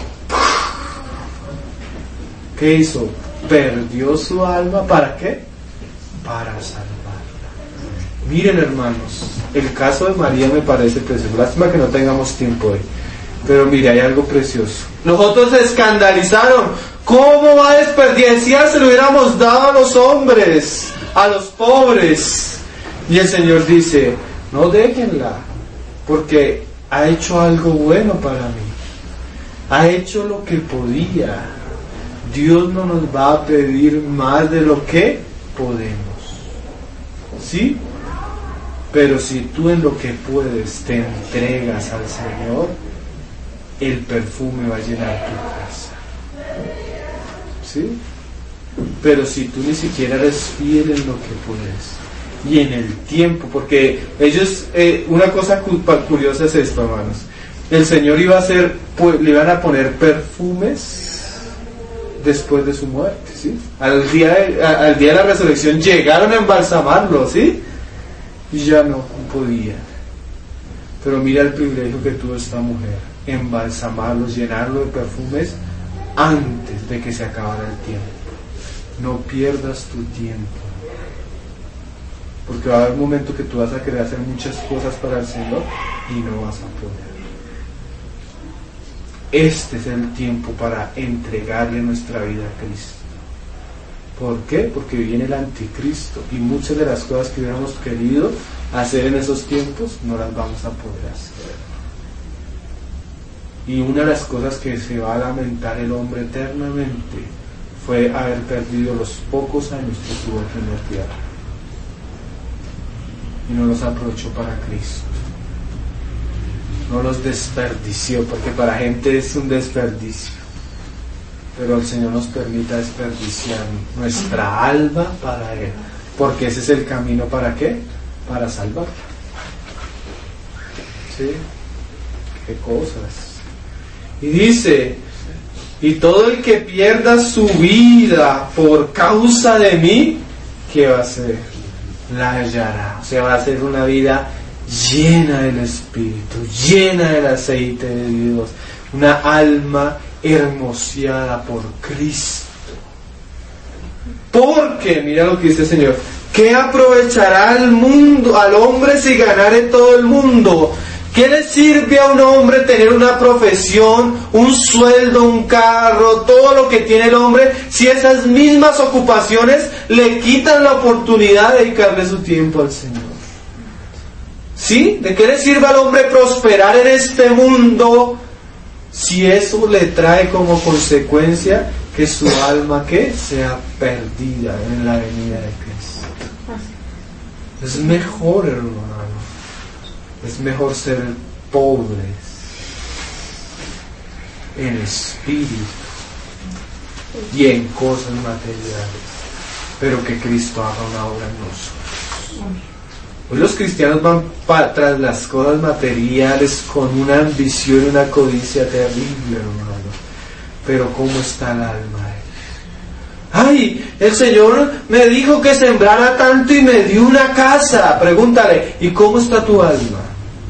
¿Qué hizo? Perdió su alma. ¿Para qué? Para salvarla. Miren, hermanos, el caso de María me parece precioso. Lástima que no tengamos tiempo hoy, pero mire, hay algo precioso. Los otros se escandalizaron: ¿cómo va a desperdiciar? Se lo hubiéramos dado a los hombres, a los pobres. Y el Señor dice: no, déjenla, porque ha hecho algo bueno para mí, ha hecho lo que podía. Dios no nos va a pedir más de lo que podemos, ¿sí? Pero si tú en lo que puedes te entregas al Señor, el perfume va a llenar tu casa, ¿sí? Pero si tú ni siquiera eres fiel en lo que puedes y en el tiempo, porque ellos, una cosa curiosa es esto, hermanos: el Señor iba a hacer, le iban a poner perfumes después de su muerte, ¿sí? Al día de la resurrección llegaron a embalsamarlo, ¿sí? y ya no podía. Pero mira el privilegio que tuvo esta mujer, embalsamarlos, llenarlo de perfumes antes de que se acabara el tiempo. No pierdas tu tiempo, porque va a haber un momento que tú vas a querer hacer muchas cosas para el Señor y no vas a poder. Este es el tiempo para entregarle nuestra vida a Cristo. ¿Por qué? Porque viene el anticristo y muchas de las cosas que hubiéramos querido hacer en esos tiempos no las vamos a poder hacer. Y una de las cosas que se va a lamentar el hombre eternamente fue haber perdido los pocos años que tuvo aquí en la tierra y no los aprovechó para Cristo. No los desperdició, porque para gente es un desperdicio, pero el Señor nos permita desperdiciar nuestra alma para Él, porque ese es el camino. ¿Para qué? Para salvarla. ¿Sí? ¿Qué cosas? Y dice, y todo el que pierda su vida por causa de mí, ¿qué va a hacer? La hallará. O sea, va a ser una vida llena del Espíritu, llena del aceite de Dios, una alma hermoseada por Cristo. Porque, mira lo que dice el Señor, ¿qué aprovechará al hombre si ganare todo el mundo? ¿Qué le sirve a un hombre tener una profesión, un sueldo, un carro, todo lo que tiene el hombre, si esas mismas ocupaciones le quitan la oportunidad de dedicarle su tiempo al Señor? ¿Sí? ¿De qué le sirve al hombre prosperar en este mundo si eso le trae como consecuencia que su alma ¿qué? Sea perdida en la venida de Cristo? Es mejor, hermano, es mejor ser pobres en espíritu y en cosas materiales, pero que Cristo haga una obra en nosotros. Hoy los cristianos van tras las cosas materiales con una ambición y una codicia terrible, hermano. Pero ¿cómo está el alma? Ay, el Señor me dijo que sembrara tanto y me dio una casa. Pregúntale, ¿y cómo está tu alma?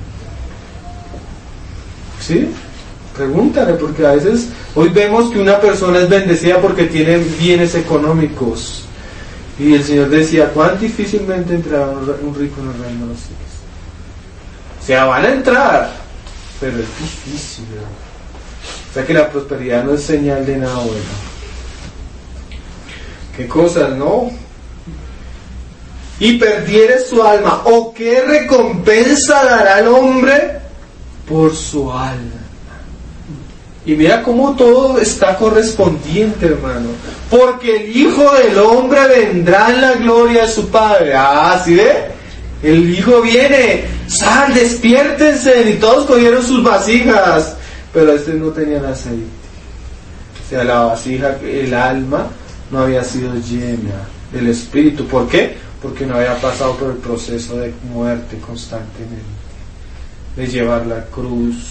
¿Sí? Pregúntale, porque a veces hoy vemos que una persona es bendecida porque tiene bienes económicos. Y el Señor decía, ¿cuán difícilmente entrará un rico en el reino de los cielos? O sea, van a entrar, pero es difícil, ¿no? O sea que la prosperidad no es señal de nada bueno. ¿Qué cosas, no? Y perdiere su alma, ¿o qué recompensa dará el hombre por su alma? Y mira cómo todo está correspondiente, hermano. Porque el Hijo del Hombre vendrá en la gloria de su Padre. Ah, ¿sí ve? El Hijo viene. ¡Sal, despiértense! Y todos cogieron sus vasijas. Pero este no tenían aceite. O sea, la vasija, el alma, no había sido llena del Espíritu. ¿Por qué? Porque no había pasado por el proceso de muerte constantemente. De llevar la cruz.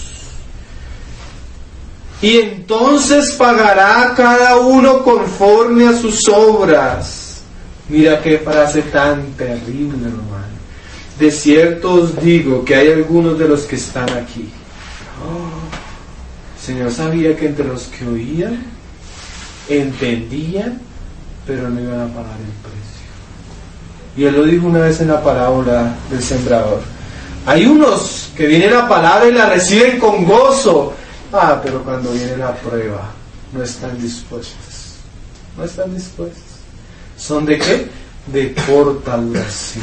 Y entonces pagará cada uno conforme a sus obras. Mira qué frase tan terrible, hermano. De cierto os digo que hay algunos de los que están aquí. El Señor sabía que entre los que oían, entendían, pero no iban a pagar el precio. Y Él lo dijo una vez en la parábola del sembrador. Hay unos que vienen a la palabra y la reciben con gozo. Pero cuando viene la prueba, no están dispuestos. No están dispuestos. ¿Son de qué? De corta duración.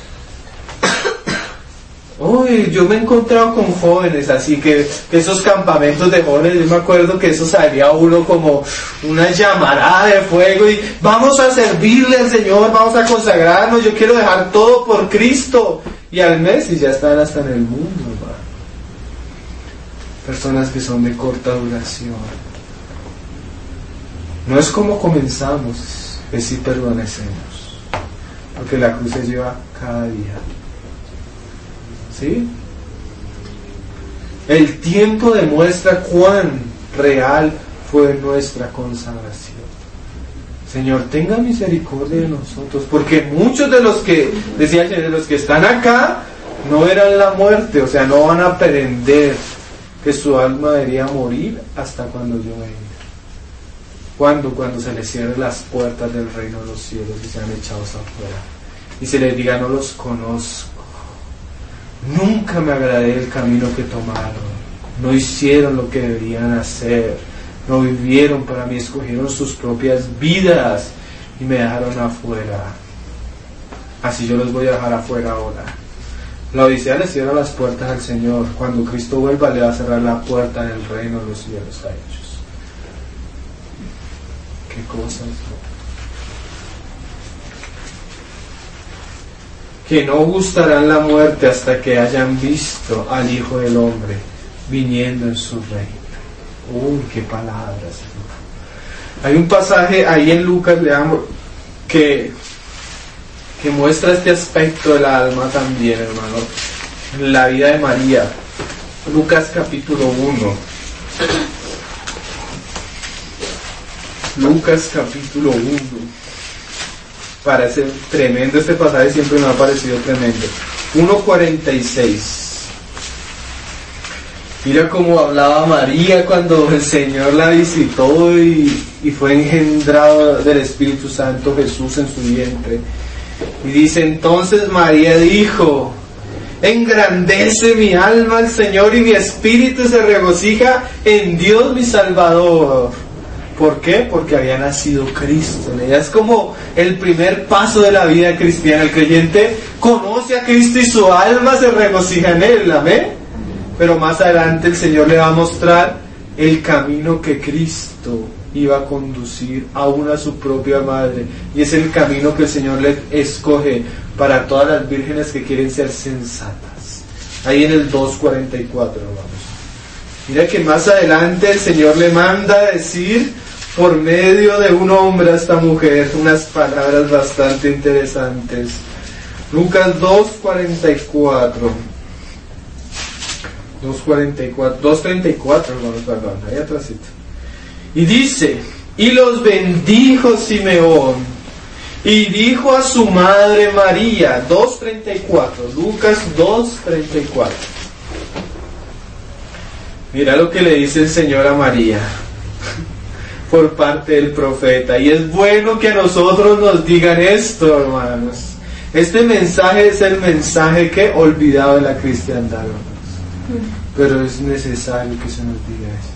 Uy, yo me he encontrado con jóvenes, así que esos campamentos de jóvenes, yo me acuerdo que eso salía uno como una llamarada de fuego y vamos a servirle al Señor, vamos a consagrarnos, yo quiero dejar todo por Cristo. Y al mes y ya están hasta en el mundo, hermano. Personas que son de corta duración. No es como comenzamos, es si permanecemos, porque la cruz se lleva cada día. ¿Sí? El tiempo demuestra cuán real fue nuestra consagración. Señor, tenga misericordia de nosotros, porque muchos de los que, decía el Señor, de los que están acá, no verán la muerte, o sea, no van a aprender que su alma debería morir hasta cuando yo venga. Cuando se les cierren las puertas del reino de los cielos y sean echados afuera, y se les diga, no los conozco, nunca me agradé el camino que tomaron, no hicieron lo que deberían hacer, no vivieron para mí, escogieron sus propias vidas y me dejaron afuera. Así yo los voy a dejar afuera ahora. La Odisea le cierra las puertas al Señor. Cuando Cristo vuelva le va a cerrar la puerta en el reino de los cielos a ellos. ¿Qué cosas? Que no gustarán la muerte hasta que hayan visto al Hijo del Hombre viniendo en su reino. Uy, qué palabras. Hay un pasaje ahí en Lucas, leamos, que muestra este aspecto del alma también, hermano, en la vida de María. Lucas capítulo 1. Lucas capítulo 1. Parece tremendo este pasaje, siempre me ha parecido tremendo. 1:46. Mira cómo hablaba María cuando el Señor la visitó y fue engendrado del Espíritu Santo Jesús en su vientre. Y dice, entonces María dijo, engrandece mi alma al Señor y mi espíritu se regocija en Dios mi Salvador. ¿Por qué? Porque había nacido Cristo. Ella es como el primer paso de la vida cristiana. El creyente conoce a Cristo y su alma se regocija en Él. Amén. Pero más adelante el Señor le va a mostrar el camino que Cristo iba a conducir aún a su propia madre, y es el camino que el Señor le escoge para todas las vírgenes que quieren ser sensatas. Ahí en el 2:44 vamos. Mira que más adelante el Señor le manda a decir por medio de un hombre a esta mujer unas palabras bastante interesantes. Lucas 2:44. 2:34, hermanos, perdón, ahí atrásito. Y dice, y los bendijo Simeón, y dijo a su madre María, 2:34, Lucas 2:34. Mira lo que le dice el Señor a María, por parte del profeta. Y es bueno que a nosotros nos digan esto, hermanos. Este mensaje es el mensaje que olvidado de la cristiandad, hermanos. Pero es necesario que se nos diga esto.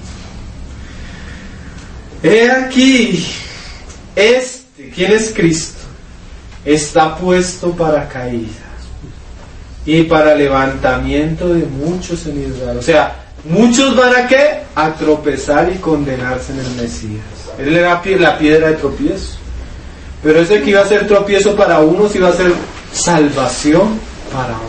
He aquí, ¿quién es Cristo? Está puesto para caída y para levantamiento de muchos en Israel. O sea, muchos van a ¿qué? A tropezar y condenarse en el Mesías. Él era la piedra de tropiezo. Pero ese que iba a ser tropiezo para unos iba a ser salvación para otros.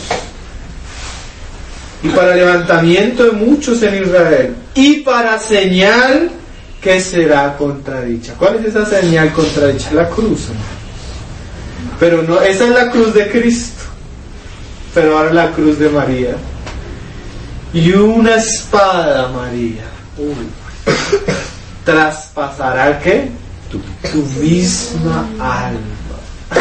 Y para levantamiento de muchos en Israel. Y para señal que será contradicha. ¿Cuál es esa señal contradicha? La cruz, hermano. Pero no, esa es la cruz de Cristo. Pero ahora la cruz de María. Y una espada, María, traspasará ¿qué? Tu misma alma.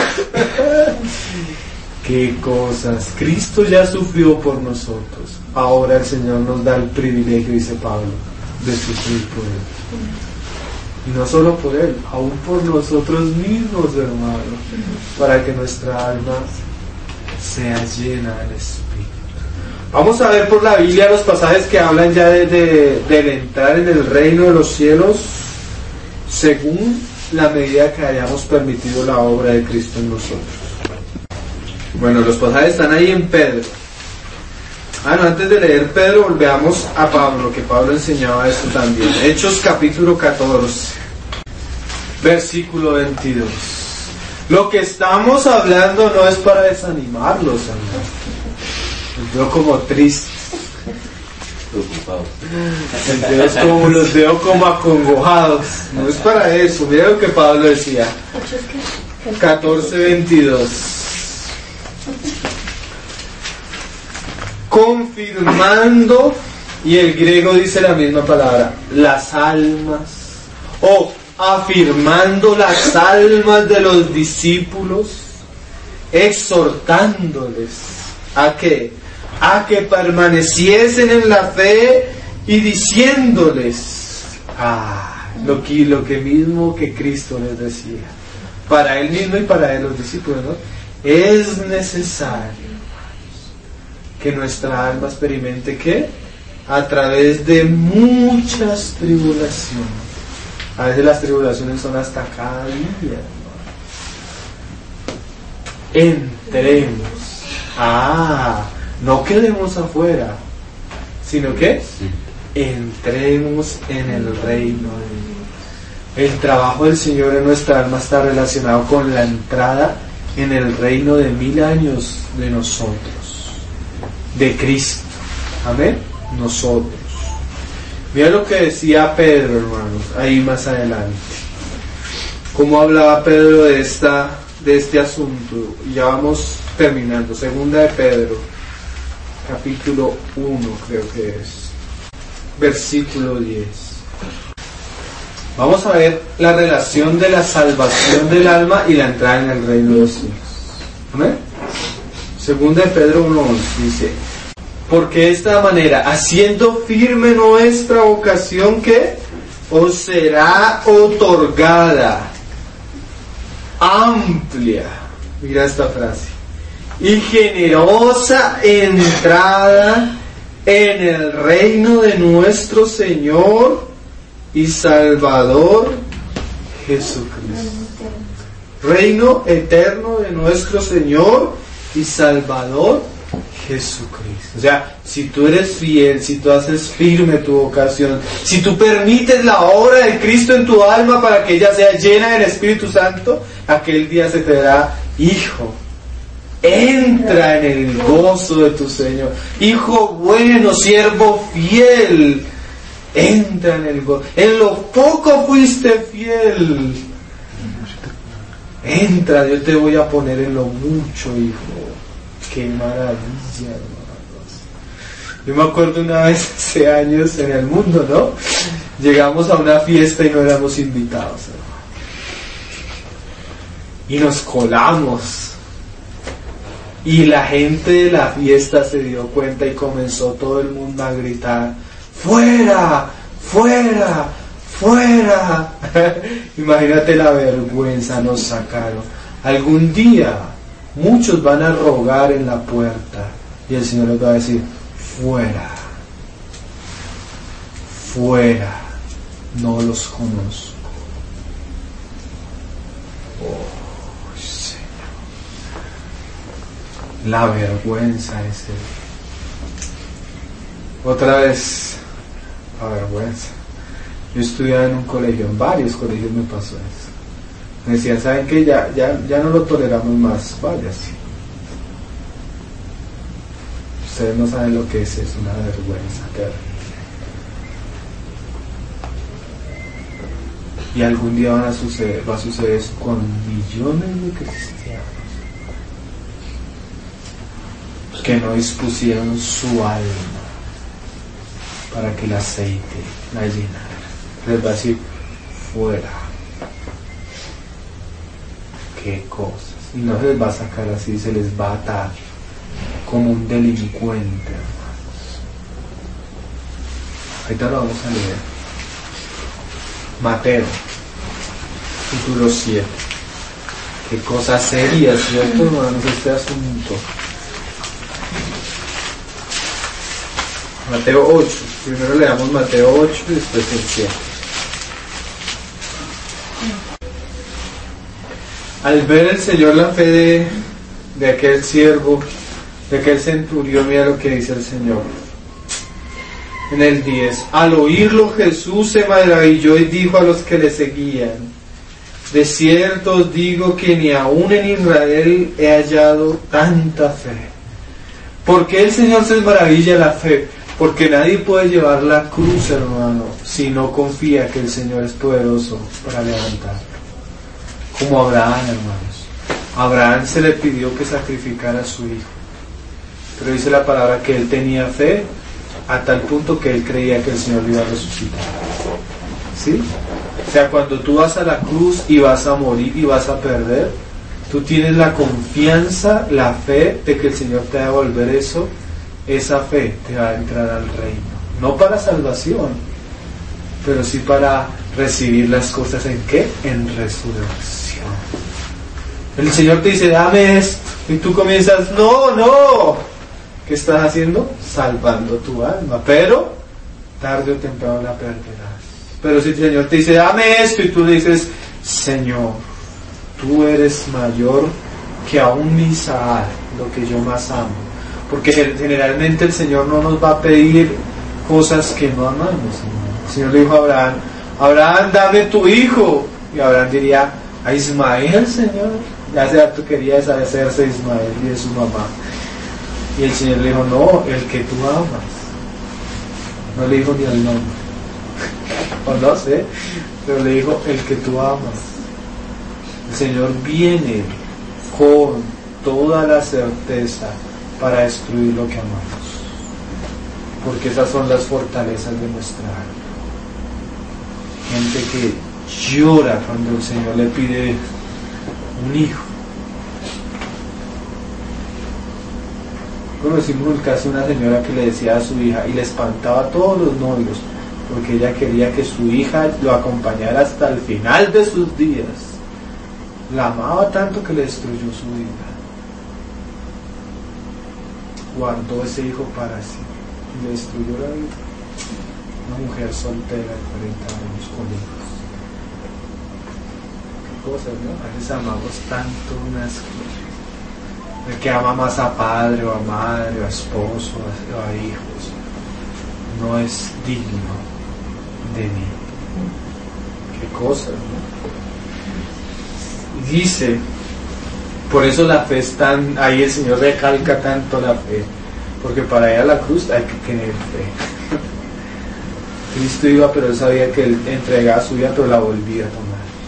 Qué cosas. Cristo ya sufrió por nosotros. Ahora el Señor nos da el privilegio, dice Pablo, de sufrir por Él. Y no solo por Él, aún por nosotros mismos, hermano, para que nuestra alma sea llena del Espíritu. Vamos a ver por la Biblia los pasajes que hablan ya del entrar en el reino de los cielos según la medida que hayamos permitido la obra de Cristo en nosotros. Bueno, los pasajes están ahí en Pedro. Antes de leer Pedro, volvamos a Pablo, que Pablo enseñaba esto también. Hechos capítulo 14, versículo 22. Lo que estamos hablando no es para desanimarlos, hermano. Los veo como tristes, preocupados. Los veo como acongojados. No es para eso. Mira lo que Pablo decía. 14:22. Confirmando, y el griego dice la misma palabra, las almas, o afirmando las almas de los discípulos, exhortándoles a que permaneciesen en la fe y diciéndoles lo que mismo que Cristo les decía, para Él mismo y para Él los discípulos, ¿no? Es necesario que nuestra alma experimente ¿qué? A través de muchas tribulaciones. A veces las tribulaciones son hasta cada día, ¿no? Entremos. No quedemos afuera, sino que entremos en el reino de Dios. El trabajo del Señor en nuestra alma está relacionado con la entrada en el reino de 1000 años de nosotros, de Cristo. Amén. Nosotros. Mira lo que decía Pedro, hermanos, ahí más adelante. Cómo hablaba Pedro de este asunto. Y ya vamos terminando. Segunda de Pedro, capítulo 1, creo que es. Versículo 10. Vamos a ver la relación de la salvación del alma y la entrada en el reino de los cielos. ¿Amén? Segunda de Pedro 1:11 dice: porque de esta manera, haciendo firme nuestra vocación, que os será otorgada amplia, mira esta frase, y generosa entrada en el reino de nuestro Señor y Salvador Jesucristo. Reino eterno de nuestro Señor y Salvador Jesucristo. O sea, si tú eres fiel, si tú haces firme tu vocación, si tú permites la obra de Cristo en tu alma para que ella sea llena del Espíritu Santo, aquel día se te dará: hijo, entra en el gozo de tu Señor. Hijo bueno, siervo fiel, entra en el gozo. En lo poco fuiste fiel, entra, yo te voy a poner en lo mucho, hijo. ¡Qué maravilla, hermanos! Yo me acuerdo una vez, hace años, en el mundo, ¿no? Llegamos a una fiesta y no éramos invitados, hermano. Y nos colamos. Y la gente de la fiesta se dio cuenta y comenzó todo el mundo a gritar: ¡fuera! ¡fuera! ¡fuera! Imagínate la vergüenza, nos sacaron. Algún día muchos van a rogar en la puerta y el Señor les va a decir: fuera, fuera, no los conozco. Oh, Señor, la vergüenza es otra vez la vergüenza. Yo estudiaba en un colegio, en varios colegios me pasó eso. Me decían: ¿saben qué? Ya no lo toleramos más, váyase. Ustedes no saben lo que es una vergüenza terrible. Y algún día va a suceder eso con millones de cristianos que no dispusieron su alma para que el aceite la llenara. Les va a decir: fuera. Qué cosas. Y no se les va a sacar así, se les va a atar como un delincuente, hermanos. Ahorita lo vamos a leer. Mateo, capítulo 7. Qué cosa seria, ¿cierto, hermanos? Este asunto. Mateo 8. Primero leamos Mateo 8 y después el 7. Al ver el Señor la fe de aquel siervo, de aquel centurión, mira lo que dice el Señor. En el 10: al oírlo Jesús se maravilló y dijo a los que le seguían: de cierto os digo que ni aún en Israel he hallado tanta fe. ¿Por qué el Señor se maravilla la fe? Porque nadie puede llevar la cruz, hermano, si no confía que el Señor es poderoso para levantarlo. Como Abraham, hermanos. A Abraham se le pidió que sacrificara a su hijo, pero dice la palabra que él tenía fe a tal punto que él creía que el Señor lo iba a resucitar. ¿Sí? O sea, cuando tú vas a la cruz y vas a morir y vas a perder, tú tienes la confianza, la fe de que el Señor te va a devolver eso. Esa fe te va a entrar al reino. No para salvación, pero sí para recibir las cosas ¿en qué? En resurrección. El Señor te dice, dame esto. Y tú comienzas, no. ¿Qué estás haciendo? Salvando tu alma. Pero tarde o temprano la perderás. Pero si el Señor te dice, dame esto, y tú le dices, Señor, tú eres mayor que aún mi Isaac, lo que yo más amo. Porque generalmente el Señor no nos va a pedir cosas que no amamos. El Señor le dijo a Abraham, dame tu hijo. Y Abraham diría, a Ismael, Señor. Ya sea tú querías hacerse Ismael y de su mamá. Y el Señor le dijo, no, el que tú amas. No le dijo ni el nombre. O no sé, pero le dijo, el que tú amas. El Señor viene con toda la certeza para destruir lo que amamos. Porque esas son las fortalezas de nuestra alma. Gente que llora cuando el Señor le pide un hijo. Conocimos el caso de una señora que le decía a su hija y le espantaba a todos los novios porque ella quería que su hija lo acompañara hasta el final de sus días. La amaba tanto que le destruyó su vida. Guardó ese hijo para sí y le destruyó la vida. Una mujer soltera de 40 años con hijos. Qué cosas, ¿no? A veces amamos tanto unas cosas. El que ama más a padre o a madre o a esposo o a hijos no es digno de mí. Qué cosas, ¿no? Y dice, por eso la fe es tan, ahí el Señor recalca tanto la fe, porque para ir a la cruz hay que tener fe. Cristo iba, pero él sabía que él entregaba su vida, pero la volvía a tomar.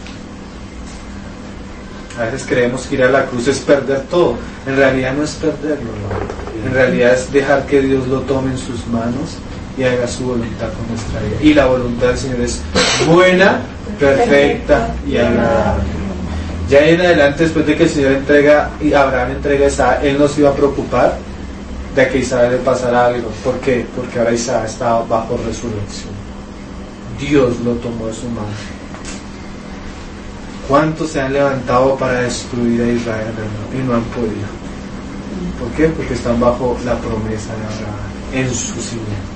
A veces creemos que ir a la cruz es perder todo. En realidad no es perderlo, ¿no? En realidad es dejar que Dios lo tome en sus manos y haga su voluntad con nuestra vida. Y la voluntad del Señor es buena, perfecta y agradable. Ya en adelante, después de que el Señor entrega y Abraham entrega a Isaac, él no se iba a preocupar de que Isaac le pasara algo. ¿Por qué? Porque ahora Isaac estaba bajo resurrección. Dios lo tomó de su mano. ¿Cuántos se han levantado para destruir a Israel, hermano? Y no han podido. ¿Por qué? Porque están bajo la promesa de Abraham, en su simiente.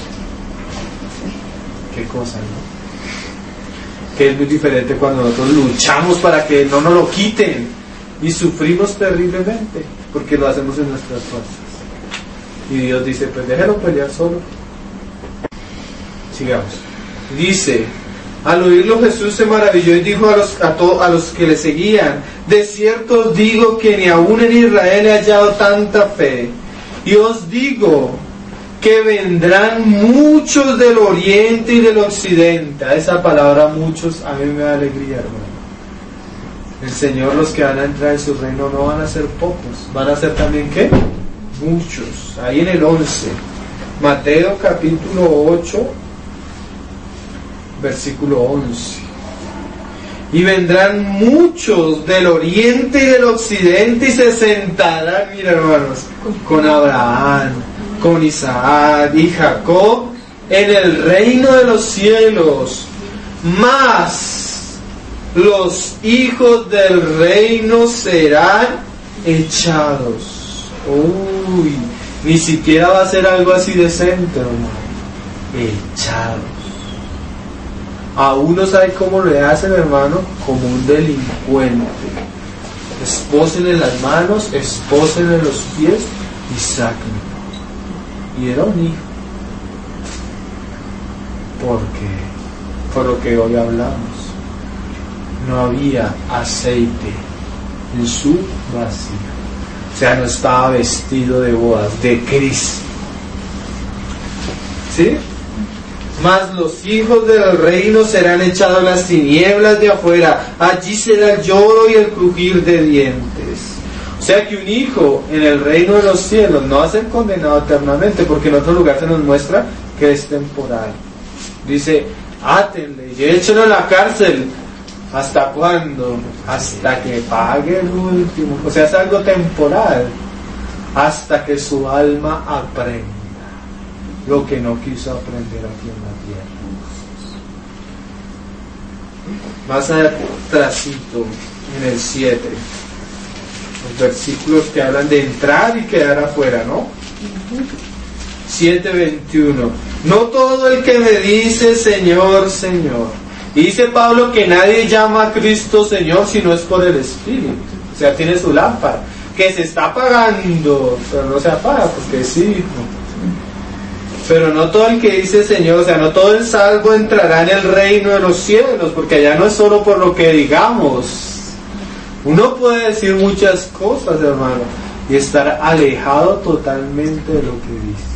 Qué cosa, ¿no? Que es muy diferente cuando nosotros luchamos para que no nos lo quiten y sufrimos terriblemente, porque lo hacemos en nuestras fuerzas. Y Dios dice, pues déjalo pelear solo. Sigamos. Dice, al oírlo Jesús se maravilló y dijo a los que le seguían, de cierto os digo que ni aún en Israel he hallado tanta fe. Y os digo que vendrán muchos del oriente y del occidente. A esa palabra muchos a mí me da alegría, hermano. El Señor, los que van a entrar en su reino no van a ser pocos, van a ser también ¿qué? Muchos. Ahí en el 11, Mateo capítulo 8, versículo 11. Y vendrán muchos del oriente y del occidente y se sentarán, mira hermanos, con Abraham, con Isaac y Jacob en el reino de los cielos. Mas los hijos del reino serán echados. Uy, ni siquiera va a ser algo así decente, hermano. Echados. A uno sabe cómo le hacen, hermano, como un delincuente. Espósenle las manos, espósenle los pies y sáquenlo. Y era un hijo. Porque, por lo que hoy hablamos, no había aceite en su vacío. O sea, no estaba vestido de bodas, de Cristo. ¿Sí? Mas los hijos del reino serán echados a las tinieblas de afuera. Allí será el lloro y el crujir de dientes. O sea que un hijo en el reino de los cielos no va a ser condenado eternamente, porque en otro lugar se nos muestra que es temporal. Dice, átenle y échenlo en la cárcel. ¿Hasta cuándo? Hasta que pague el último. O sea, es algo temporal. Hasta que su alma aprenda lo que no quiso aprender aquí en la tierra. Más atrásito, en el 7, los versículos que hablan de entrar y quedar afuera, ¿no? 7:21. No todo el que me dice Señor, Señor. Y dice Pablo que nadie llama a Cristo Señor si no es por el Espíritu. O sea, tiene su lámpara, que se está apagando, pero no se apaga porque sí. Pero no todo el que dice Señor, o sea, no todo el salvo entrará en el reino de los cielos, porque allá no es solo por lo que digamos. Uno puede decir muchas cosas, hermano, y estar alejado totalmente de lo que dice.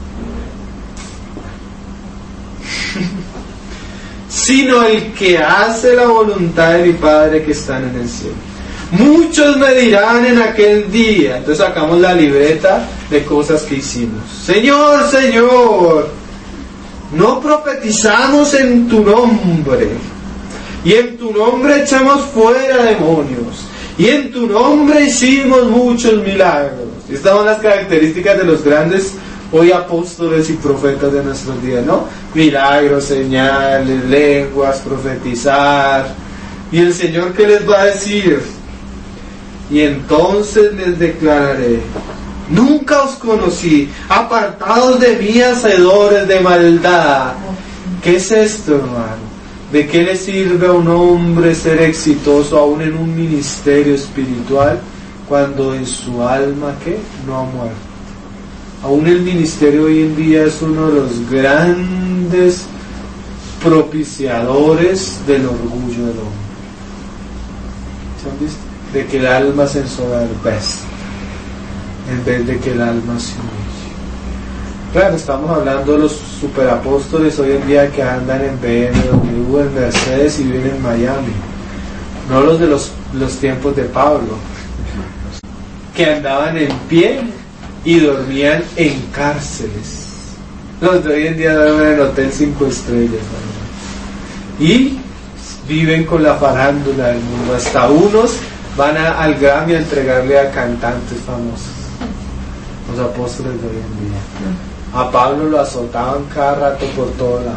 Sino el que hace la voluntad de mi Padre que están en el cielo. Muchos me dirán en aquel día, entonces sacamos la libreta de cosas que hicimos. Señor, Señor, no profetizamos en tu nombre, y en tu nombre echamos fuera demonios, y en tu nombre hicimos muchos milagros. Estas son las características de los grandes hoy apóstoles y profetas de nuestros días, ¿no? Milagros, señales, lenguas, profetizar. Y el Señor, ¿qué les va a decir? Y entonces les declararé, nunca os conocí, apartados de mí, hacedores de maldad. ¿Qué es esto, hermano? ¿De qué le sirve a un hombre ser exitoso aún en un ministerio espiritual cuando en su alma, ¿qué? No ha muerto. Aún el ministerio hoy en día es uno de los grandes propiciadores del orgullo del hombre. ¿Se han visto? De que el alma se ensoberbezca en vez de que el alma se humille. Claro, estamos hablando de los superapóstoles hoy en día que andan en BMW, en Mercedes y viven en Miami. No los de los tiempos de Pablo, que andaban en pie y dormían en cárceles. Los de hoy en día duermen en hotel 5 estrellas, ¿no? Y viven con la farándula del mundo. Hasta unos van al Grammy a entregarle a cantantes famosos, los apóstoles de hoy en día. A Pablo lo azotaban cada rato por todo lado.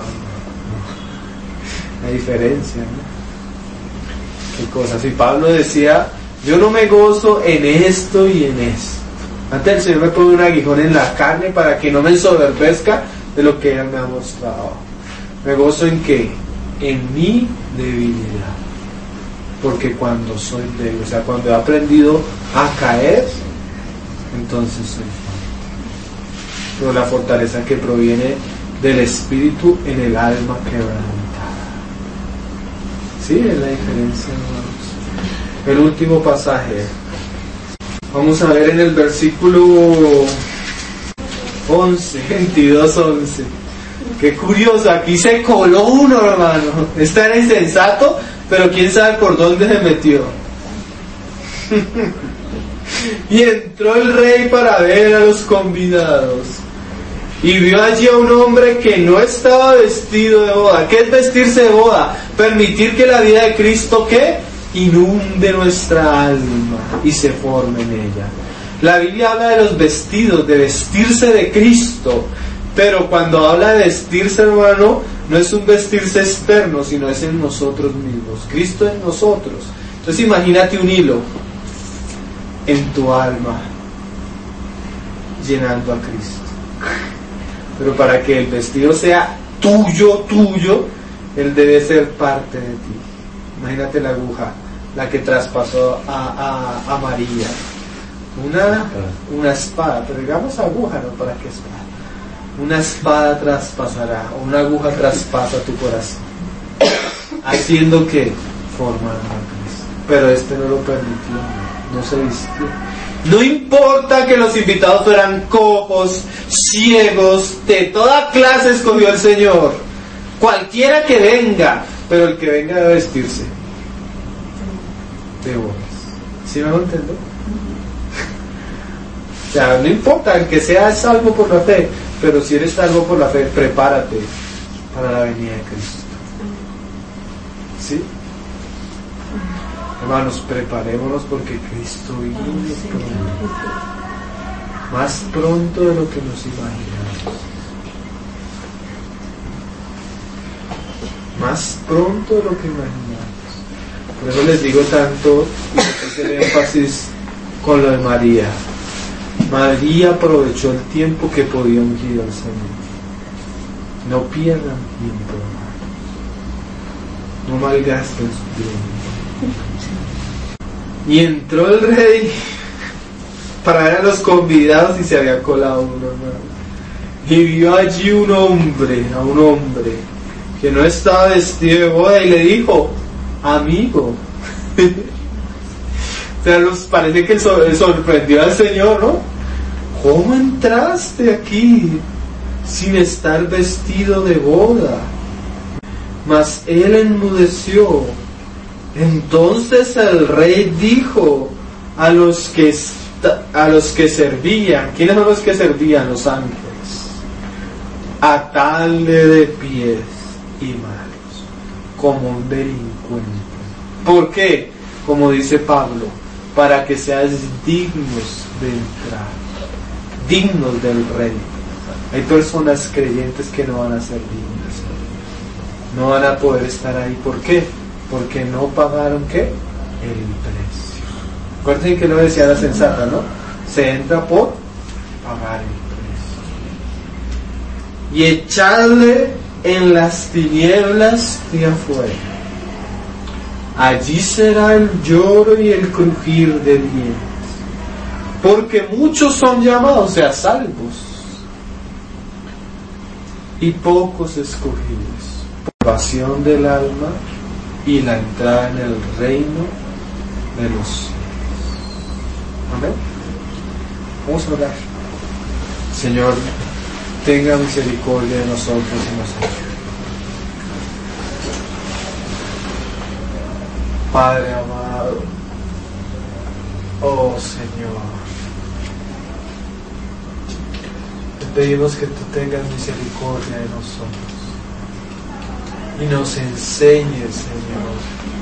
La diferencia, ¿no? Qué cosa. Si Pablo decía, yo no me gozo en esto y en esto. Antes el Señor me pone un aguijón en la carne para que no me ensoberbezca de lo que Él me ha mostrado. ¿Me gozo en qué? En mi debilidad. Porque cuando soy débil, o sea, cuando he aprendido a caer, entonces soy fuerte. Pero la fortaleza que proviene del Espíritu en el alma quebrantada. ¿Sí? Es la diferencia, hermanos. El último pasaje. Vamos a ver en el versículo 11, 22-11. Qué curioso, aquí se coló uno, hermano. Está en insensato, pero quién sabe por dónde se metió. Y entró el rey para ver a los convidados. Y vio allí a un hombre que no estaba vestido de boda. ¿Qué es vestirse de boda? Permitir que la vida de Cristo, ¿qué? Inunde nuestra alma y se forme en ella. La Biblia habla de los vestidos, de vestirse de Cristo, pero cuando habla de vestirse, hermano, no es un vestirse externo, sino es en nosotros mismos. Cristo en nosotros. Entonces imagínate un hilo en tu alma llenando a Cristo. Pero para que el vestido sea tuyo, Él debe ser parte de ti. Imagínate la aguja, la que traspasó a María. Una espada, pero digamos aguja, ¿no? ¿Para qué espada? Una espada traspasará, o una aguja traspasa tu corazón, haciendo que formar a Cristo. Pero este no lo permitió, no se vistió. No importa que los invitados fueran cojos, ciegos, de toda clase escogió el Señor. Cualquiera que venga, pero el que venga debe vestirse de bodas. ¿Sí me lo entiendo? O sea, no importa, el que sea salvo por la fe, pero si eres salvo por la fe, prepárate, para la venida de Cristo. ¿Sí? Hermanos, preparémonos porque Cristo viene pronto. Más pronto de lo que nos imaginamos. Más pronto de lo que imaginamos. Por eso les digo tanto, hacer énfasis con lo de María. María aprovechó el tiempo que podía ungir al Señor. No pierdan tiempo, no malgasten su tiempo. Y entró el rey para ver a los convidados y se había colado uno, hermano. Y vio allí a un hombre que no estaba vestido de boda y le dijo: amigo. O sea, nos parece que sorprendió al Señor, ¿no? ¿Cómo entraste aquí sin estar vestido de boda? Mas él enmudeció. Entonces el rey dijo a los que servían, ¿quiénes son los que servían? Los ángeles. Atadle de pies y manos como un delincuente. ¿Por qué? Como dice Pablo, para que seas dignos de entrar, dignos del rey. Hay personas creyentes que no van a ser dignas, no van a poder estar ahí. ¿Por qué? Porque no pagaron ¿qué? El precio. Recuerden que lo decía la sensata, ¿no? Se entra por pagar el precio. Y echadle en las tinieblas de afuera. Allí será el lloro y el crujir de dientes. Porque muchos son llamados, o sea, salvos, y pocos escogidos. Pasión del alma y la entrada en el reino de los cielos. Amén. Vamos a orar. Señor, tenga misericordia de nosotros y nos ayude. Padre amado, oh Señor, te pedimos que tú tengas misericordia de nosotros y nos enseñes, Señor,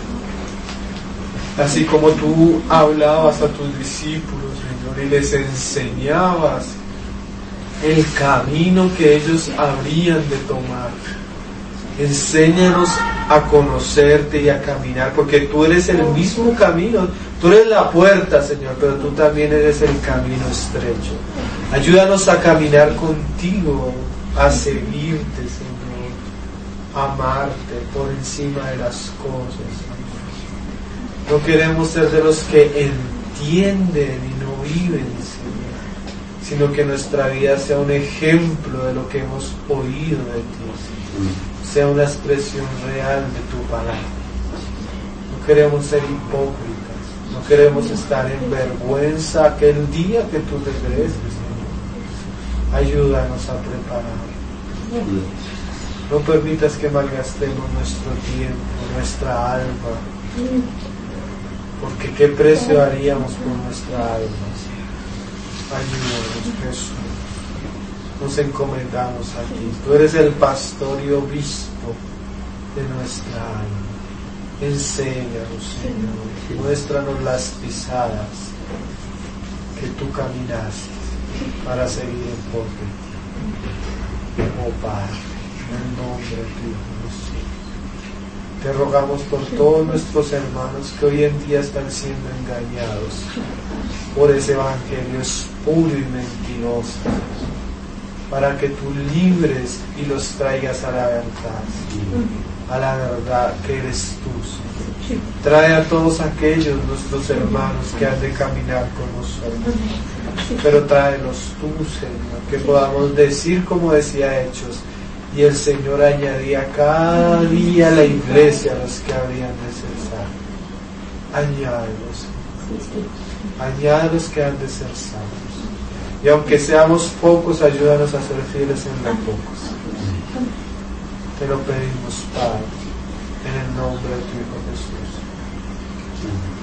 así como tú hablabas a tus discípulos, Señor, y les enseñabas el camino que ellos habrían de tomar. Enséñanos a conocerte y a caminar, porque tú eres el mismo camino, tú eres la puerta, Señor, pero tú también eres el camino estrecho. Ayúdanos a caminar contigo, a seguirte, Señor, a amarte por encima de las cosas, Señor. No queremos ser de los que entienden y no viven, Señor, sino que nuestra vida sea un ejemplo de lo que hemos oído de ti, Señor. Sea una expresión real de tu palabra. No queremos ser hipócritas, no queremos estar en vergüenza aquel día que tú regreses, Señor. Ayúdanos a preparar. No permitas que malgastemos nuestro tiempo, nuestra alma, porque qué precio daríamos por nuestra alma. Ayúdanos, Jesús. Nos encomendamos a ti. Tú eres el pastor y obispo de nuestra alma. Enséñanos, Señor. Muéstranos las pisadas que tú caminaste para seguir en pos de ti. Oh Padre, en el nombre de tu Hijo Jesús, te rogamos por todos nuestros hermanos que hoy en día están siendo engañados por ese evangelio espuro y mentiroso, para que tú libres y los traigas a la verdad que eres tú, Señor. Trae a todos aquellos nuestros hermanos que han de caminar con nosotros, pero tráelos tú, Señor, que podamos decir como decía Hechos, y el Señor añadía cada día a la iglesia a los que habrían de cesar. Añádelos, añádelos que han de ser salvos. Y aunque seamos pocos, ayúdanos a ser fieles en lo pocos. Te lo pedimos, Padre, en el nombre de tu Hijo Jesús.